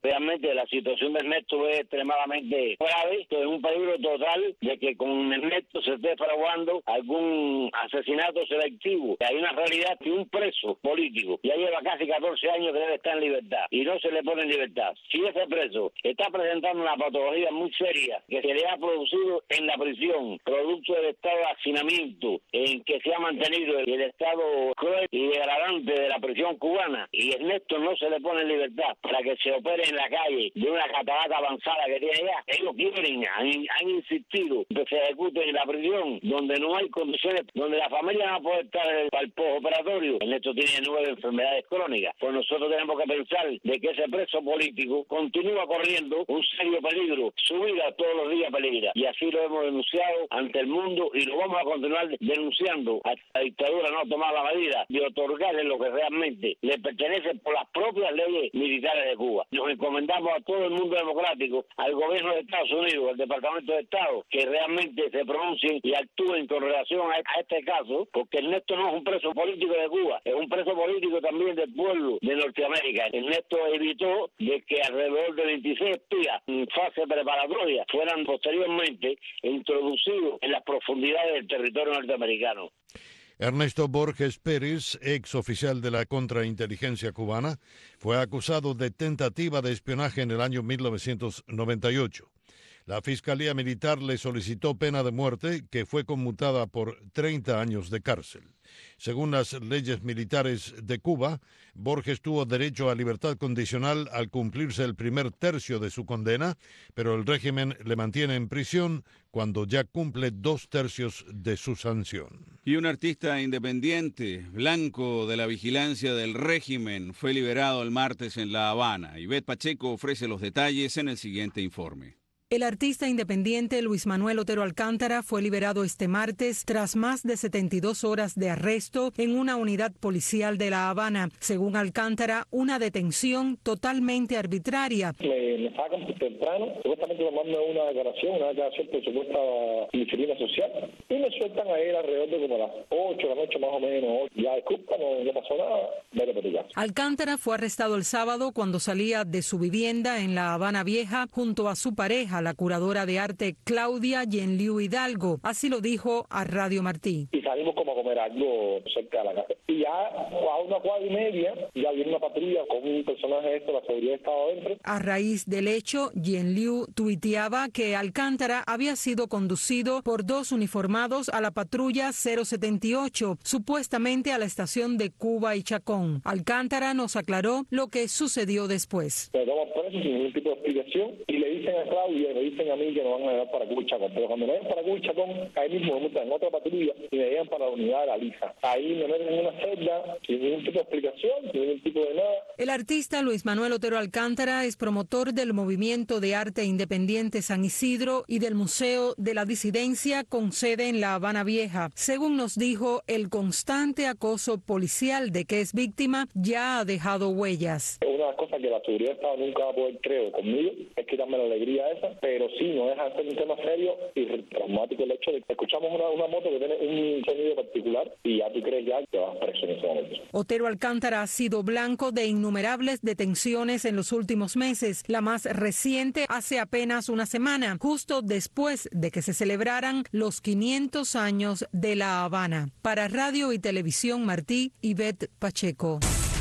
Realmente la situación de Ernesto es extremadamente grave. Esto es un peligro total de que con Ernesto se esté fraguando algún asesinato selectivo. Hay una realidad que un preso político ya lleva casi catorce años que debe estar en libertad y no se le pone en libertad. Si ese preso está presentando una patología muy seria que se le ha producido en la prisión, producto del estado de hacinamiento en que se ha mantenido el estado cruel y degradante de la prisión cubana, y Ernesto no se le pone en libertad para que se opere en la calle de una catarata avanzada que tiene allá, ellos quieren, han, han insistido que se ejecute en la prisión donde no hay condiciones, donde la familia no puede estar al postoperatorio. Ernesto tiene nueve enfermedades crónicas, pues nosotros tenemos que pensar de que ese preso político continúa corriendo un serio peligro, su vida todos los días peligra, y así lo hemos denunciado ante el mundo y lo vamos a continuar denunciando hasta la dictadura no tomar la medida de otorgarle lo que realmente le pertenece por las propias leyes militares de Cuba. Nos encomendamos a todo el mundo democrático, al gobierno de Estados Unidos, al Departamento de Estado, que realmente se pronuncien y actúen con relación a este caso, porque Ernesto no es un preso político de Cuba, es un preso político también del pueblo de Norteamérica. Ernesto evitó de que alrededor de veintiséis espías en fase preparatoria fueran posteriormente introducidos en las profundidades del territorio norteamericano. Ernesto Borges Pérez, ex oficial de la contrainteligencia cubana, fue acusado de tentativa de espionaje en el año mil novecientos noventa y ocho. La Fiscalía Militar le solicitó pena de muerte, que fue conmutada por treinta años de cárcel. Según las leyes militares de Cuba, Borges tuvo derecho a libertad condicional al cumplirse el primer tercio de su condena, pero el régimen le mantiene en prisión cuando ya cumple dos tercios de su sanción. Y un artista independiente, blanco de la vigilancia del régimen, fue liberado el martes en La Habana. Ivette Pacheco ofrece los detalles en el siguiente informe. El artista independiente Luis Manuel Otero Alcántara fue liberado este martes tras más de setenta y dos horas de arresto en una unidad policial de La Habana. Según Alcántara, una detención totalmente arbitraria. Me, me sacan temprano, supuestamente tomarme una declaración, una declaración por supuesta disciplina social, y me sueltan a él alrededor de como las ocho de la noche más o menos. Ya disculpa, no, no pasó nada, vete para tu casa. Alcántara fue arrestado el sábado cuando salía de su vivienda en La Habana Vieja junto a su pareja, la curadora de arte Claudia Yenliu Hidalgo. Así lo dijo a Radio Martí. Y salimos como a comer algo cerca de la casa. Y ya a una cuadra y media ya viene una patrulla con un personaje de esto, la seguridad estaba adentro. A raíz del hecho, Yenliu tuiteaba que Alcántara había sido conducido por dos uniformados a la patrulla cero setenta y ocho, supuestamente a la estación de Cuba y Chacón. Alcántara nos aclaró lo que sucedió después. Me toman preso sin ningún tipo de explicación y le dicen a Claudia, me dicen a mí que nos van a llevar para Cuba y Chacón, pero cuando me llevan para Cuba y Chacón, ahí mismo me montan en otra patrulla y me llevan para la unidad de la Lisa. Ahí me meten en una celda sin ningún tipo de explicación, sin ningún tipo de nada. El artista Luis Manuel Otero Alcántara es promotor del Movimiento de Arte Independiente San Isidro y del Museo de la Disidencia con sede en La Habana Vieja. Según nos dijo, el constante acoso policial de que es víctima ya ha dejado huellas. Una cosa que la seguridad de Estado nunca va a poder, creo, conmigo, es quitarme la alegría esa, pero sí, no deja de ser un tema serio y traumático el hecho de que escuchamos una, una moto que tiene un sonido particular y ya tú crees ya que vas preso en ese momento. Otero Alcántara ha sido blanco de innumerables detenciones en los últimos meses, la más reciente hace apenas una semana, justo después de que se celebraran los quinientos años de La Habana. Para Radio y Televisión Martí, Ivette Pacheco.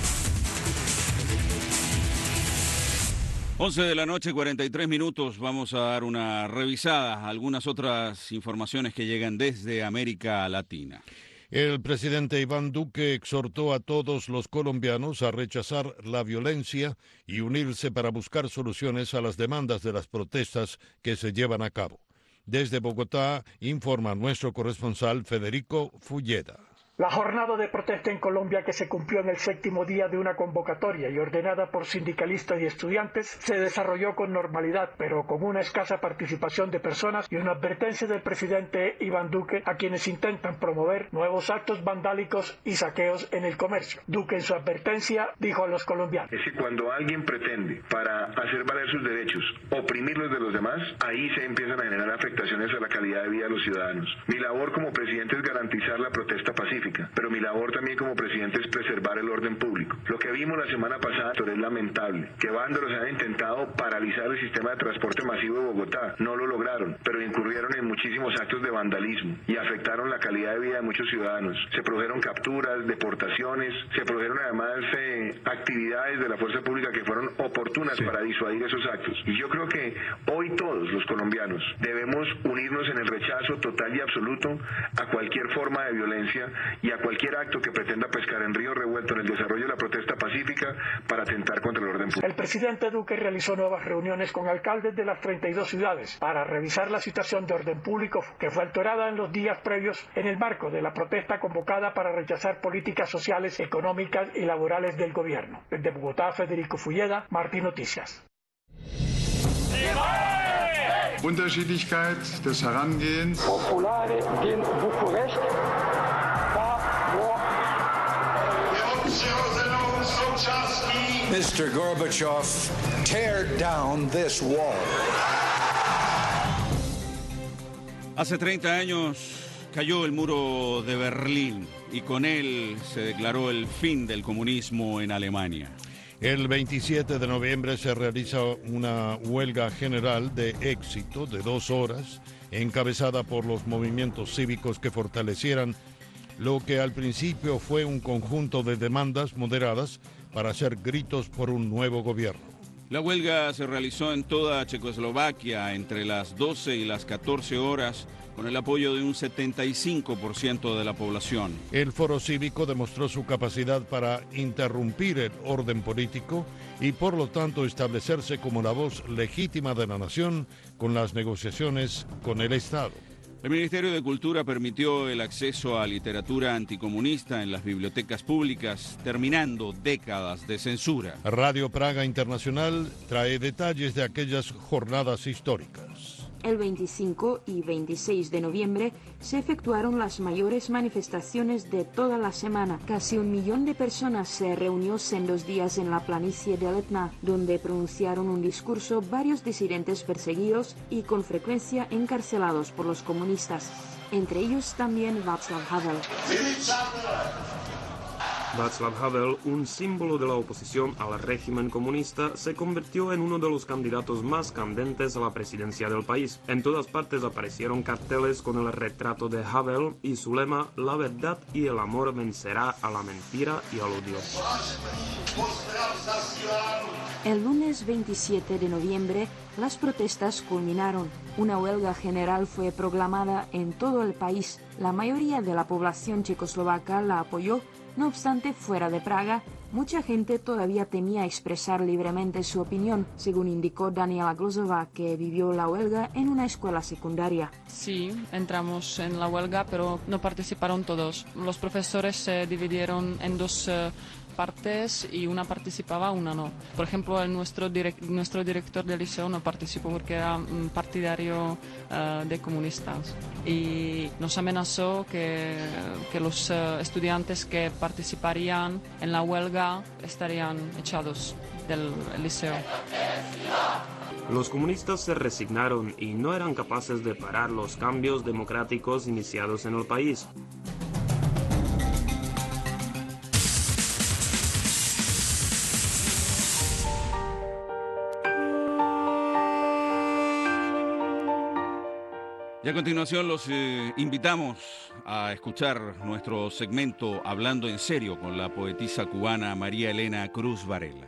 once de la noche, cuarenta y tres minutos. Vamos a dar una revisada a algunas otras informaciones que llegan desde América Latina. El presidente Iván Duque exhortó a todos los colombianos a rechazar la violencia y unirse para buscar soluciones a las demandas de las protestas que se llevan a cabo. Desde Bogotá, informa nuestro corresponsal Federico Fulleda. La jornada de protesta en Colombia, que se cumplió en el séptimo día de una convocatoria y ordenada por sindicalistas y estudiantes, se desarrolló con normalidad, pero con una escasa participación de personas y una advertencia del presidente Iván Duque a quienes intentan promover nuevos actos vandálicos y saqueos en el comercio. Duque, en su advertencia, dijo a los colombianos: es que cuando alguien pretende, para hacer valer sus derechos, oprimir los de los demás, ahí se empiezan a generar afectaciones a la calidad de vida de los ciudadanos. Mi labor como presidente es garantizar la protesta pacífica. pacífica, pero mi labor también como presidente es preservar el orden público. Lo que vimos la semana pasada es lamentable, que vándalos han intentado paralizar el sistema de transporte masivo de Bogotá, no lo lograron, pero incurrieron en muchísimos actos de vandalismo y afectaron la calidad de vida de muchos ciudadanos. Se produjeron capturas, deportaciones, se produjeron además eh, actividades de la fuerza pública que fueron oportunas sí. para disuadir esos actos. Y yo creo que hoy todos los colombianos debemos unirnos en el rechazo total y absoluto a cualquier forma de violencia y a cualquier acto que pretenda pescar en río revuelto en el desarrollo de la protesta pacífica para atentar contra el orden público. El presidente Duque realizó nuevas reuniones con alcaldes de las treinta y dos ciudades para revisar la situación de orden público que fue alterada en los días previos en el marco de la protesta convocada para rechazar políticas sociales, económicas y laborales del gobierno. Desde Bogotá, Federico Fulleda, Martín Noticias. Unterschiedlichkeit des Herangehens. Populare din București. mister Gorbachev, tear down this wall. Hace treinta años cayó el muro de Berlín y con él se declaró el fin del comunismo en Alemania. El veintisiete de noviembre se realiza una huelga general de éxito de dos horas, encabezada por los movimientos cívicos que fortalecieran lo que al principio fue un conjunto de demandas moderadas para hacer gritos por un nuevo gobierno. La huelga se realizó en toda Checoslovaquia entre las doce y las catorce horas con el apoyo de un setenta y cinco por ciento de la población. El foro cívico demostró su capacidad para interrumpir el orden político y por lo tanto establecerse como la voz legítima de la nación con las negociaciones con el Estado. El Ministerio de Cultura permitió el acceso a literatura anticomunista en las bibliotecas públicas, terminando décadas de censura. Radio Praga Internacional trae detalles de aquellas jornadas históricas. El veinticinco y veintiséis de noviembre se efectuaron las mayores manifestaciones de toda la semana. Casi un millón de personas se reunió en dos días en la planicie de Letna, donde pronunciaron un discurso varios disidentes perseguidos y con frecuencia encarcelados por los comunistas, entre ellos también Václav Havel. Václav Havel, un símbolo de la oposición al régimen comunista, se convirtió en uno de los candidatos más candentes a la presidencia del país. En todas partes aparecieron carteles con el retrato de Havel y su lema: la verdad y el amor vencerá a la mentira y al odio. El lunes veintisiete de noviembre, las protestas culminaron. Una huelga general fue proclamada en todo el país. La mayoría de la población checoslovaca la apoyó. No obstante, fuera de Praga, mucha gente todavía temía expresar libremente su opinión, según indicó Daniela Glozová, que vivió la huelga en una escuela secundaria. Sí, entramos en la huelga, pero no participaron todos. Los profesores se dividieron en dos uh, partes y una participaba, una no. Por ejemplo, el nuestro, direct, nuestro director del liceo no participó porque era un partidario uh, de comunistas y nos amenazó que, que los uh, estudiantes que participarían en la huelga estarían echados del liceo. Los comunistas se resignaron y no eran capaces de parar los cambios democráticos iniciados en el país. Y a continuación los eh, invitamos a escuchar nuestro segmento Hablando en Serio con la poetisa cubana María Elena Cruz Varela.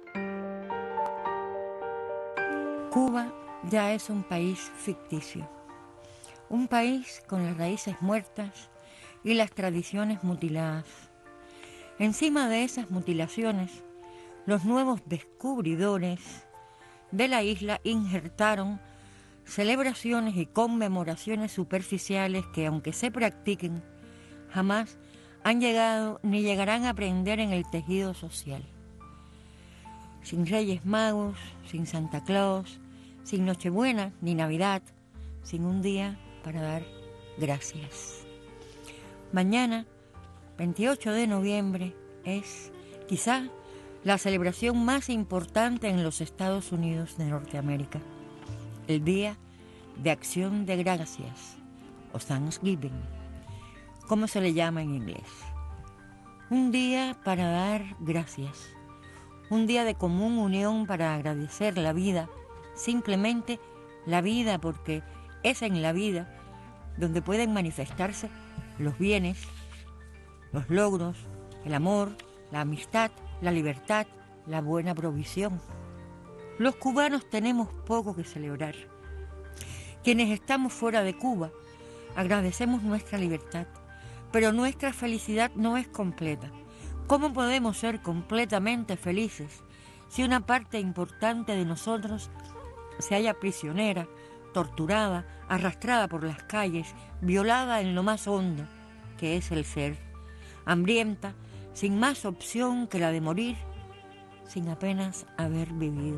Cuba ya es un país ficticio, un país con las raíces muertas y las tradiciones mutiladas. Encima de esas mutilaciones, los nuevos descubridores de la isla injertaron celebraciones y conmemoraciones superficiales que, aunque se practiquen, jamás han llegado ni llegarán a aprender en el tejido social. Sin Reyes Magos, sin Santa Claus, sin Nochebuena ni Navidad, sin un día para dar gracias. Mañana, veintiocho de noviembre, es quizá la celebración más importante en los Estados Unidos de Norteamérica. El Día de Acción de Gracias, o Thanksgiving. como se le llama en inglés. Un día para dar gracias, un día de común unión para agradecer la vida, simplemente la vida, porque es en la vida donde pueden manifestarse los bienes, los logros, el amor, la amistad, la libertad, la buena provisión. Los cubanos tenemos poco que celebrar. Quienes estamos fuera de Cuba agradecemos nuestra libertad, pero nuestra felicidad no es completa. ¿Cómo podemos ser completamente felices si una parte importante de nosotros se halla prisionera, torturada, arrastrada por las calles, violada en lo más hondo, que es el ser, hambrienta, sin más opción que la de morir, sin apenas haber vivido?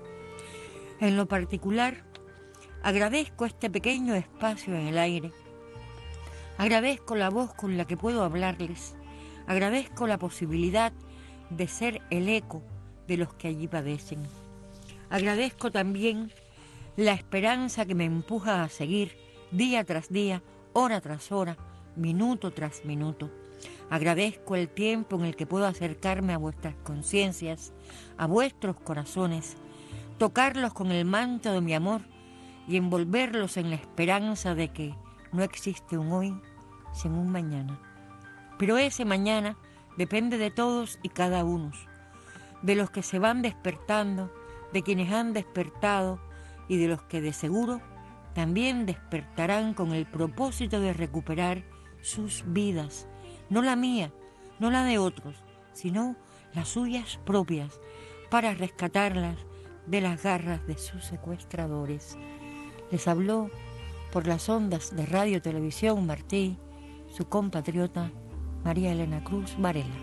En lo particular, agradezco este pequeño espacio en el aire, agradezco la voz con la que puedo hablarles, agradezco la posibilidad de ser el eco de los que allí padecen. Agradezco también la esperanza que me empuja a seguir día tras día, hora tras hora, minuto tras minuto. Agradezco el tiempo en el que puedo acercarme a vuestras conciencias, a vuestros corazones, tocarlos con el manto de mi amor y envolverlos en la esperanza de que no existe un hoy sin un mañana. Pero ese mañana depende de todos y cada uno, de los que se van despertando, de quienes han despertado y de los que de seguro también despertarán con el propósito de recuperar sus vidas, no la mía, no la de otros, sino las suyas propias, para rescatarlas de las garras de sus secuestradores. Les habló por las ondas de Radio Televisión Martí, su compatriota María Elena Cruz Varela.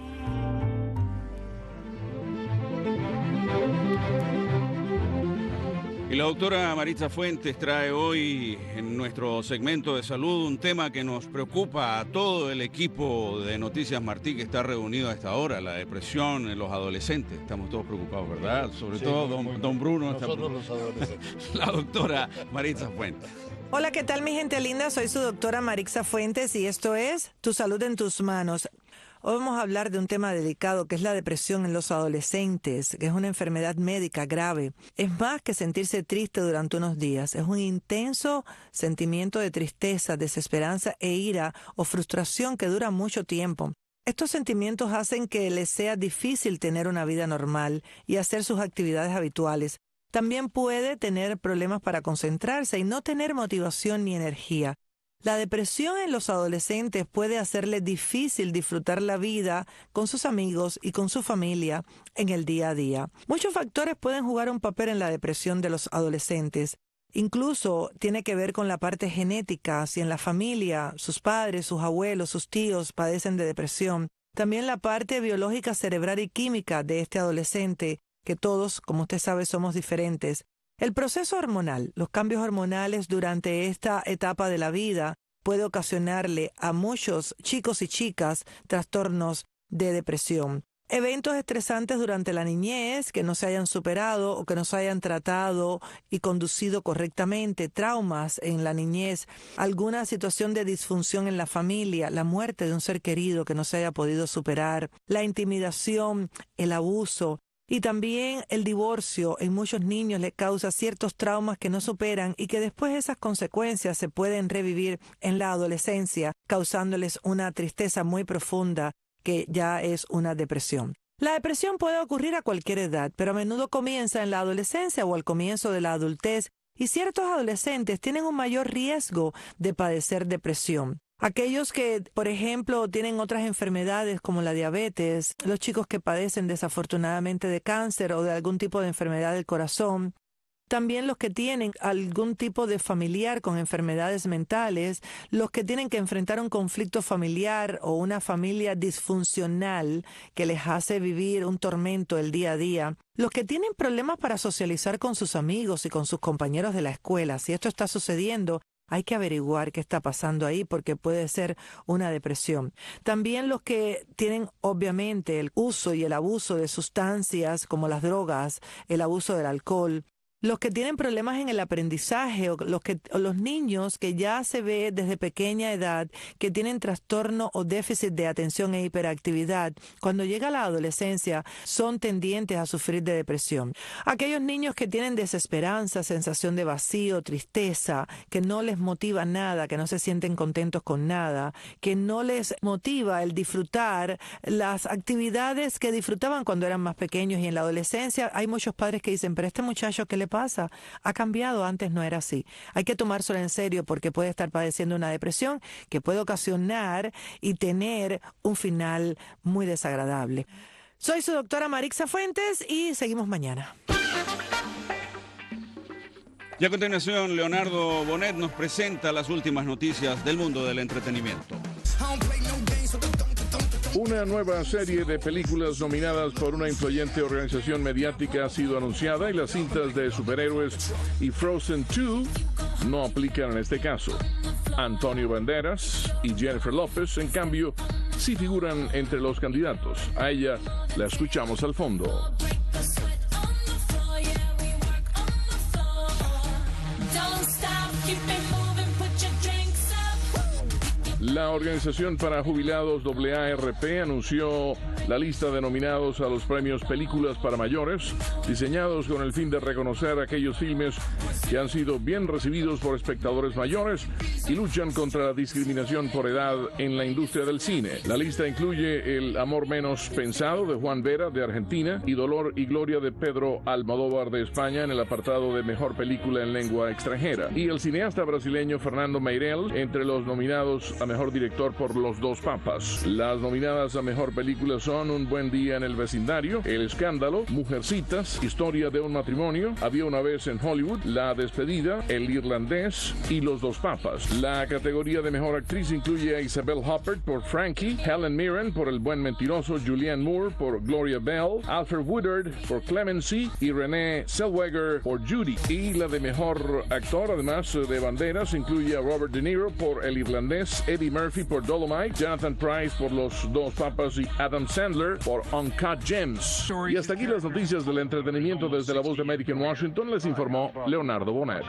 Y la doctora Maritza Fuentes trae hoy en nuestro segmento de salud un tema que nos preocupa a todo el equipo de Noticias Martí que está reunido a esta hora, la depresión en los adolescentes. Estamos todos preocupados, ¿verdad? Sobre sí, todo don, muy, don Bruno. Nosotros los adolescentes. La doctora Maritza Fuentes. Hola, ¿qué tal mi gente linda? Soy su doctora Maritza Fuentes y esto es Tu Salud en Tus Manos. Hoy vamos a hablar de un tema delicado que es la depresión en los adolescentes, que es una enfermedad médica grave. Es más que sentirse triste durante unos días, es un intenso sentimiento de tristeza, desesperanza e ira o frustración que dura mucho tiempo. Estos sentimientos hacen que les sea difícil tener una vida normal y hacer sus actividades habituales. También puede tener problemas para concentrarse y no tener motivación ni energía. La depresión en los adolescentes puede hacerle difícil disfrutar la vida con sus amigos y con su familia en el día a día. Muchos factores pueden jugar un papel en la depresión de los adolescentes. Incluso tiene que ver con la parte genética, si en la familia, sus padres, sus abuelos, sus tíos padecen de depresión. También la parte biológica, cerebral y química de este adolescente, que todos, como usted sabe, somos diferentes. El proceso hormonal, los cambios hormonales durante esta etapa de la vida puede ocasionarle a muchos chicos y chicas trastornos de depresión. Eventos estresantes durante la niñez que no se hayan superado o que no se hayan tratado y conducido correctamente, traumas en la niñez, alguna situación de disfunción en la familia, la muerte de un ser querido que no se haya podido superar, la intimidación, el abuso. Y también el divorcio en muchos niños le causa ciertos traumas que no superan y que después esas consecuencias se pueden revivir en la adolescencia, causándoles una tristeza muy profunda que ya es una depresión. La depresión puede ocurrir a cualquier edad, pero a menudo comienza en la adolescencia o al comienzo de la adultez y ciertos adolescentes tienen un mayor riesgo de padecer depresión. Aquellos que, por ejemplo, tienen otras enfermedades como la diabetes, los chicos que padecen desafortunadamente de cáncer o de algún tipo de enfermedad del corazón, también los que tienen algún tipo de familiar con enfermedades mentales, los que tienen que enfrentar un conflicto familiar o una familia disfuncional que les hace vivir un tormento el día a día, los que tienen problemas para socializar con sus amigos y con sus compañeros de la escuela. Si esto está sucediendo, hay que averiguar qué está pasando ahí porque puede ser una depresión. También los que tienen obviamente el uso y el abuso de sustancias como las drogas, el abuso del alcohol, Los que tienen problemas en el aprendizaje o los, que, o los niños que ya se ve desde pequeña edad que tienen trastorno o déficit de atención e hiperactividad, cuando llega la adolescencia son tendientes a sufrir de depresión. Aquellos niños que tienen desesperanza, sensación de vacío, tristeza, que no les motiva nada, que no se sienten contentos con nada, que no les motiva el disfrutar las actividades que disfrutaban cuando eran más pequeños y en la adolescencia, hay muchos padres que dicen, pero este muchacho, ¿qué le pasa? Ha cambiado, antes no era así. Hay que tomárselo en serio porque puede estar padeciendo una depresión que puede ocasionar y tener un final muy desagradable. Soy su doctora Marixa Fuentes y seguimos mañana. Y a continuación, Leonardo Bonet nos presenta las últimas noticias del mundo del entretenimiento. Una nueva serie de películas nominadas por una influyente organización mediática ha sido anunciada y las cintas de superhéroes y Frozen dos no aplican en este caso. Antonio Banderas y Jennifer López, en cambio, sí figuran entre los candidatos. A ella la escuchamos al fondo. La Organización para Jubilados A A R P anunció la lista de nominados a los premios Películas para Mayores, diseñados con el fin de reconocer aquellos filmes que han sido bien recibidos por espectadores mayores y luchan contra la discriminación por edad en la industria del cine. La lista incluye El amor menos pensado de Juan Vera de Argentina y Dolor y Gloria de Pedro Almodóvar de España en el apartado de Mejor Película en Lengua Extranjera, y el cineasta brasileño Fernando Meirelles entre los nominados a Mejor Director por Los dos papas. Las nominadas a Mejor Película son Un buen día en el vecindario, El escándalo, Mujercitas, Historia de un matrimonio, Había una vez en Hollywood, La despedida, El irlandés y Los dos papas. La categoría de Mejor Actriz incluye a Isabel Huppert por Frankie, Helen Mirren por El buen mentiroso, Julianne Moore por Gloria Bell, Alfred Woodard por Clemency y Renée Zellweger por Judy. Y la de Mejor Actor, además de Banderas, incluye a Robert De Niro por El irlandés, Eddie Murphy por Dolomite, Jonathan Pryce por Los dos papas y Adam Sandler por Uncut Gems. Y hasta aquí las noticias del entretenimiento desde la Voz de América en Washington, les informó Leonardo Bonet.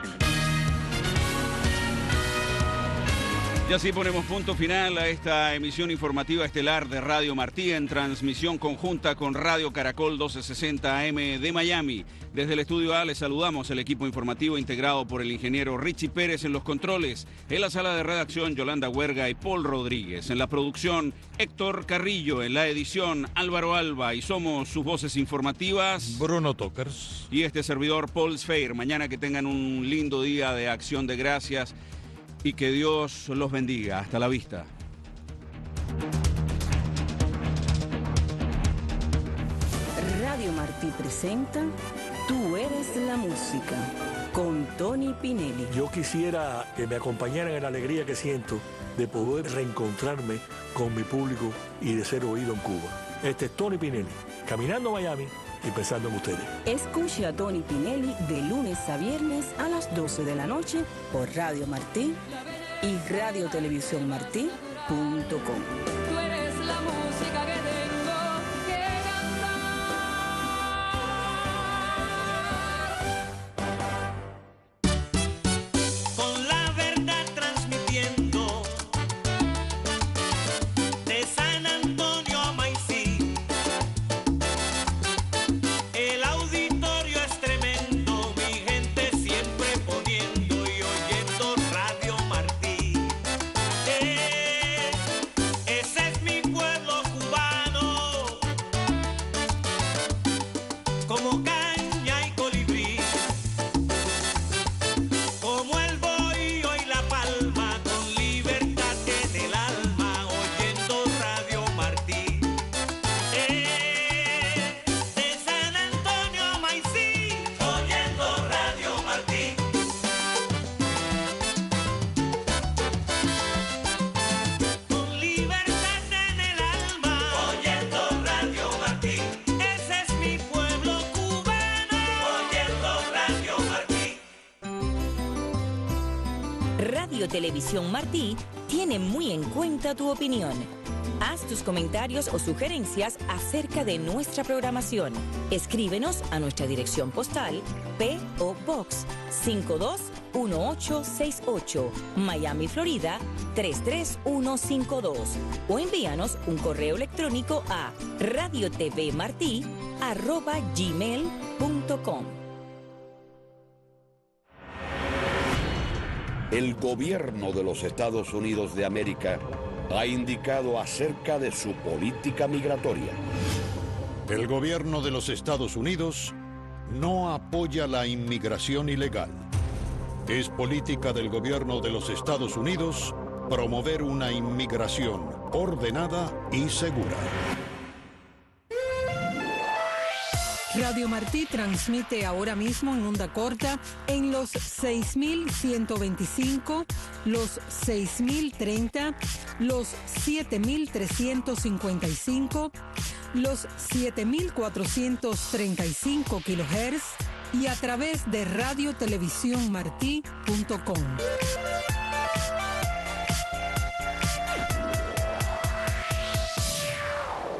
Y así ponemos punto final a esta emisión informativa estelar de Radio Martí en transmisión conjunta con Radio Caracol doce sesenta A M de Miami. Desde el Estudio A les saludamos el equipo informativo integrado por el ingeniero Richie Pérez en los controles, en la sala de redacción Yolanda Huerga y Paul Rodríguez, en la producción Héctor Carrillo, en la edición Álvaro Alba, y somos sus voces informativas Bruno Tokers y este servidor Paul Sfeir. Mañana que tengan un lindo día de Acción de Gracias y que Dios los bendiga. Hasta la vista. Radio Martí presenta Tú eres la música con Tony Pinelli. Yo quisiera que me acompañaran en la alegría que siento de poder reencontrarme con mi público y de ser oído en Cuba. Este es Tony Pinelli, caminando a Miami y pensando en ustedes. Escuche a Tony Pinelli de lunes a viernes a las doce de la noche por Radio Martí y radio televisión martí punto com. Tú eres la música que tengo que cantar. Con la verdad transmitiendo de San Antonio a Maicí. El auditorio es tremendo, mi gente siempre poniendo y oyendo Radio Martí. Eh, ese es mi pueblo cubano, como caña y colibrí, como el bohío y la palma, con libertad en el alma, oyendo Radio Martí. Eh, de San Antonio a Maicí, oyendo Radio Martí. Con libertad en el alma, oyendo Radio Martí. Ese es mi pueblo cubano, oyendo Radio Martí. Radio Televisión Martí tiene muy en cuenta tu opinión. Haz tus comentarios o sugerencias acerca de nuestra programación. Escríbenos a nuestra dirección postal P O Box cinco dos uno ocho seis ocho, Miami, Florida tres tres uno cinco dos, o envíanos un correo electrónico a radiotvmarti arroba gmail punto com. El gobierno de los Estados Unidos de América ha indicado acerca de su política migratoria. El gobierno de los Estados Unidos no apoya la inmigración ilegal. Es política del gobierno de los Estados Unidos promover una inmigración ordenada y segura. Radio Martí transmite ahora mismo en onda corta en los seis mil ciento veinticinco, los seis mil treinta, los siete mil trescientos cincuenta y cinco, los siete mil cuatrocientos treinta y cinco kilohertz y a través de radio televisión martí punto com.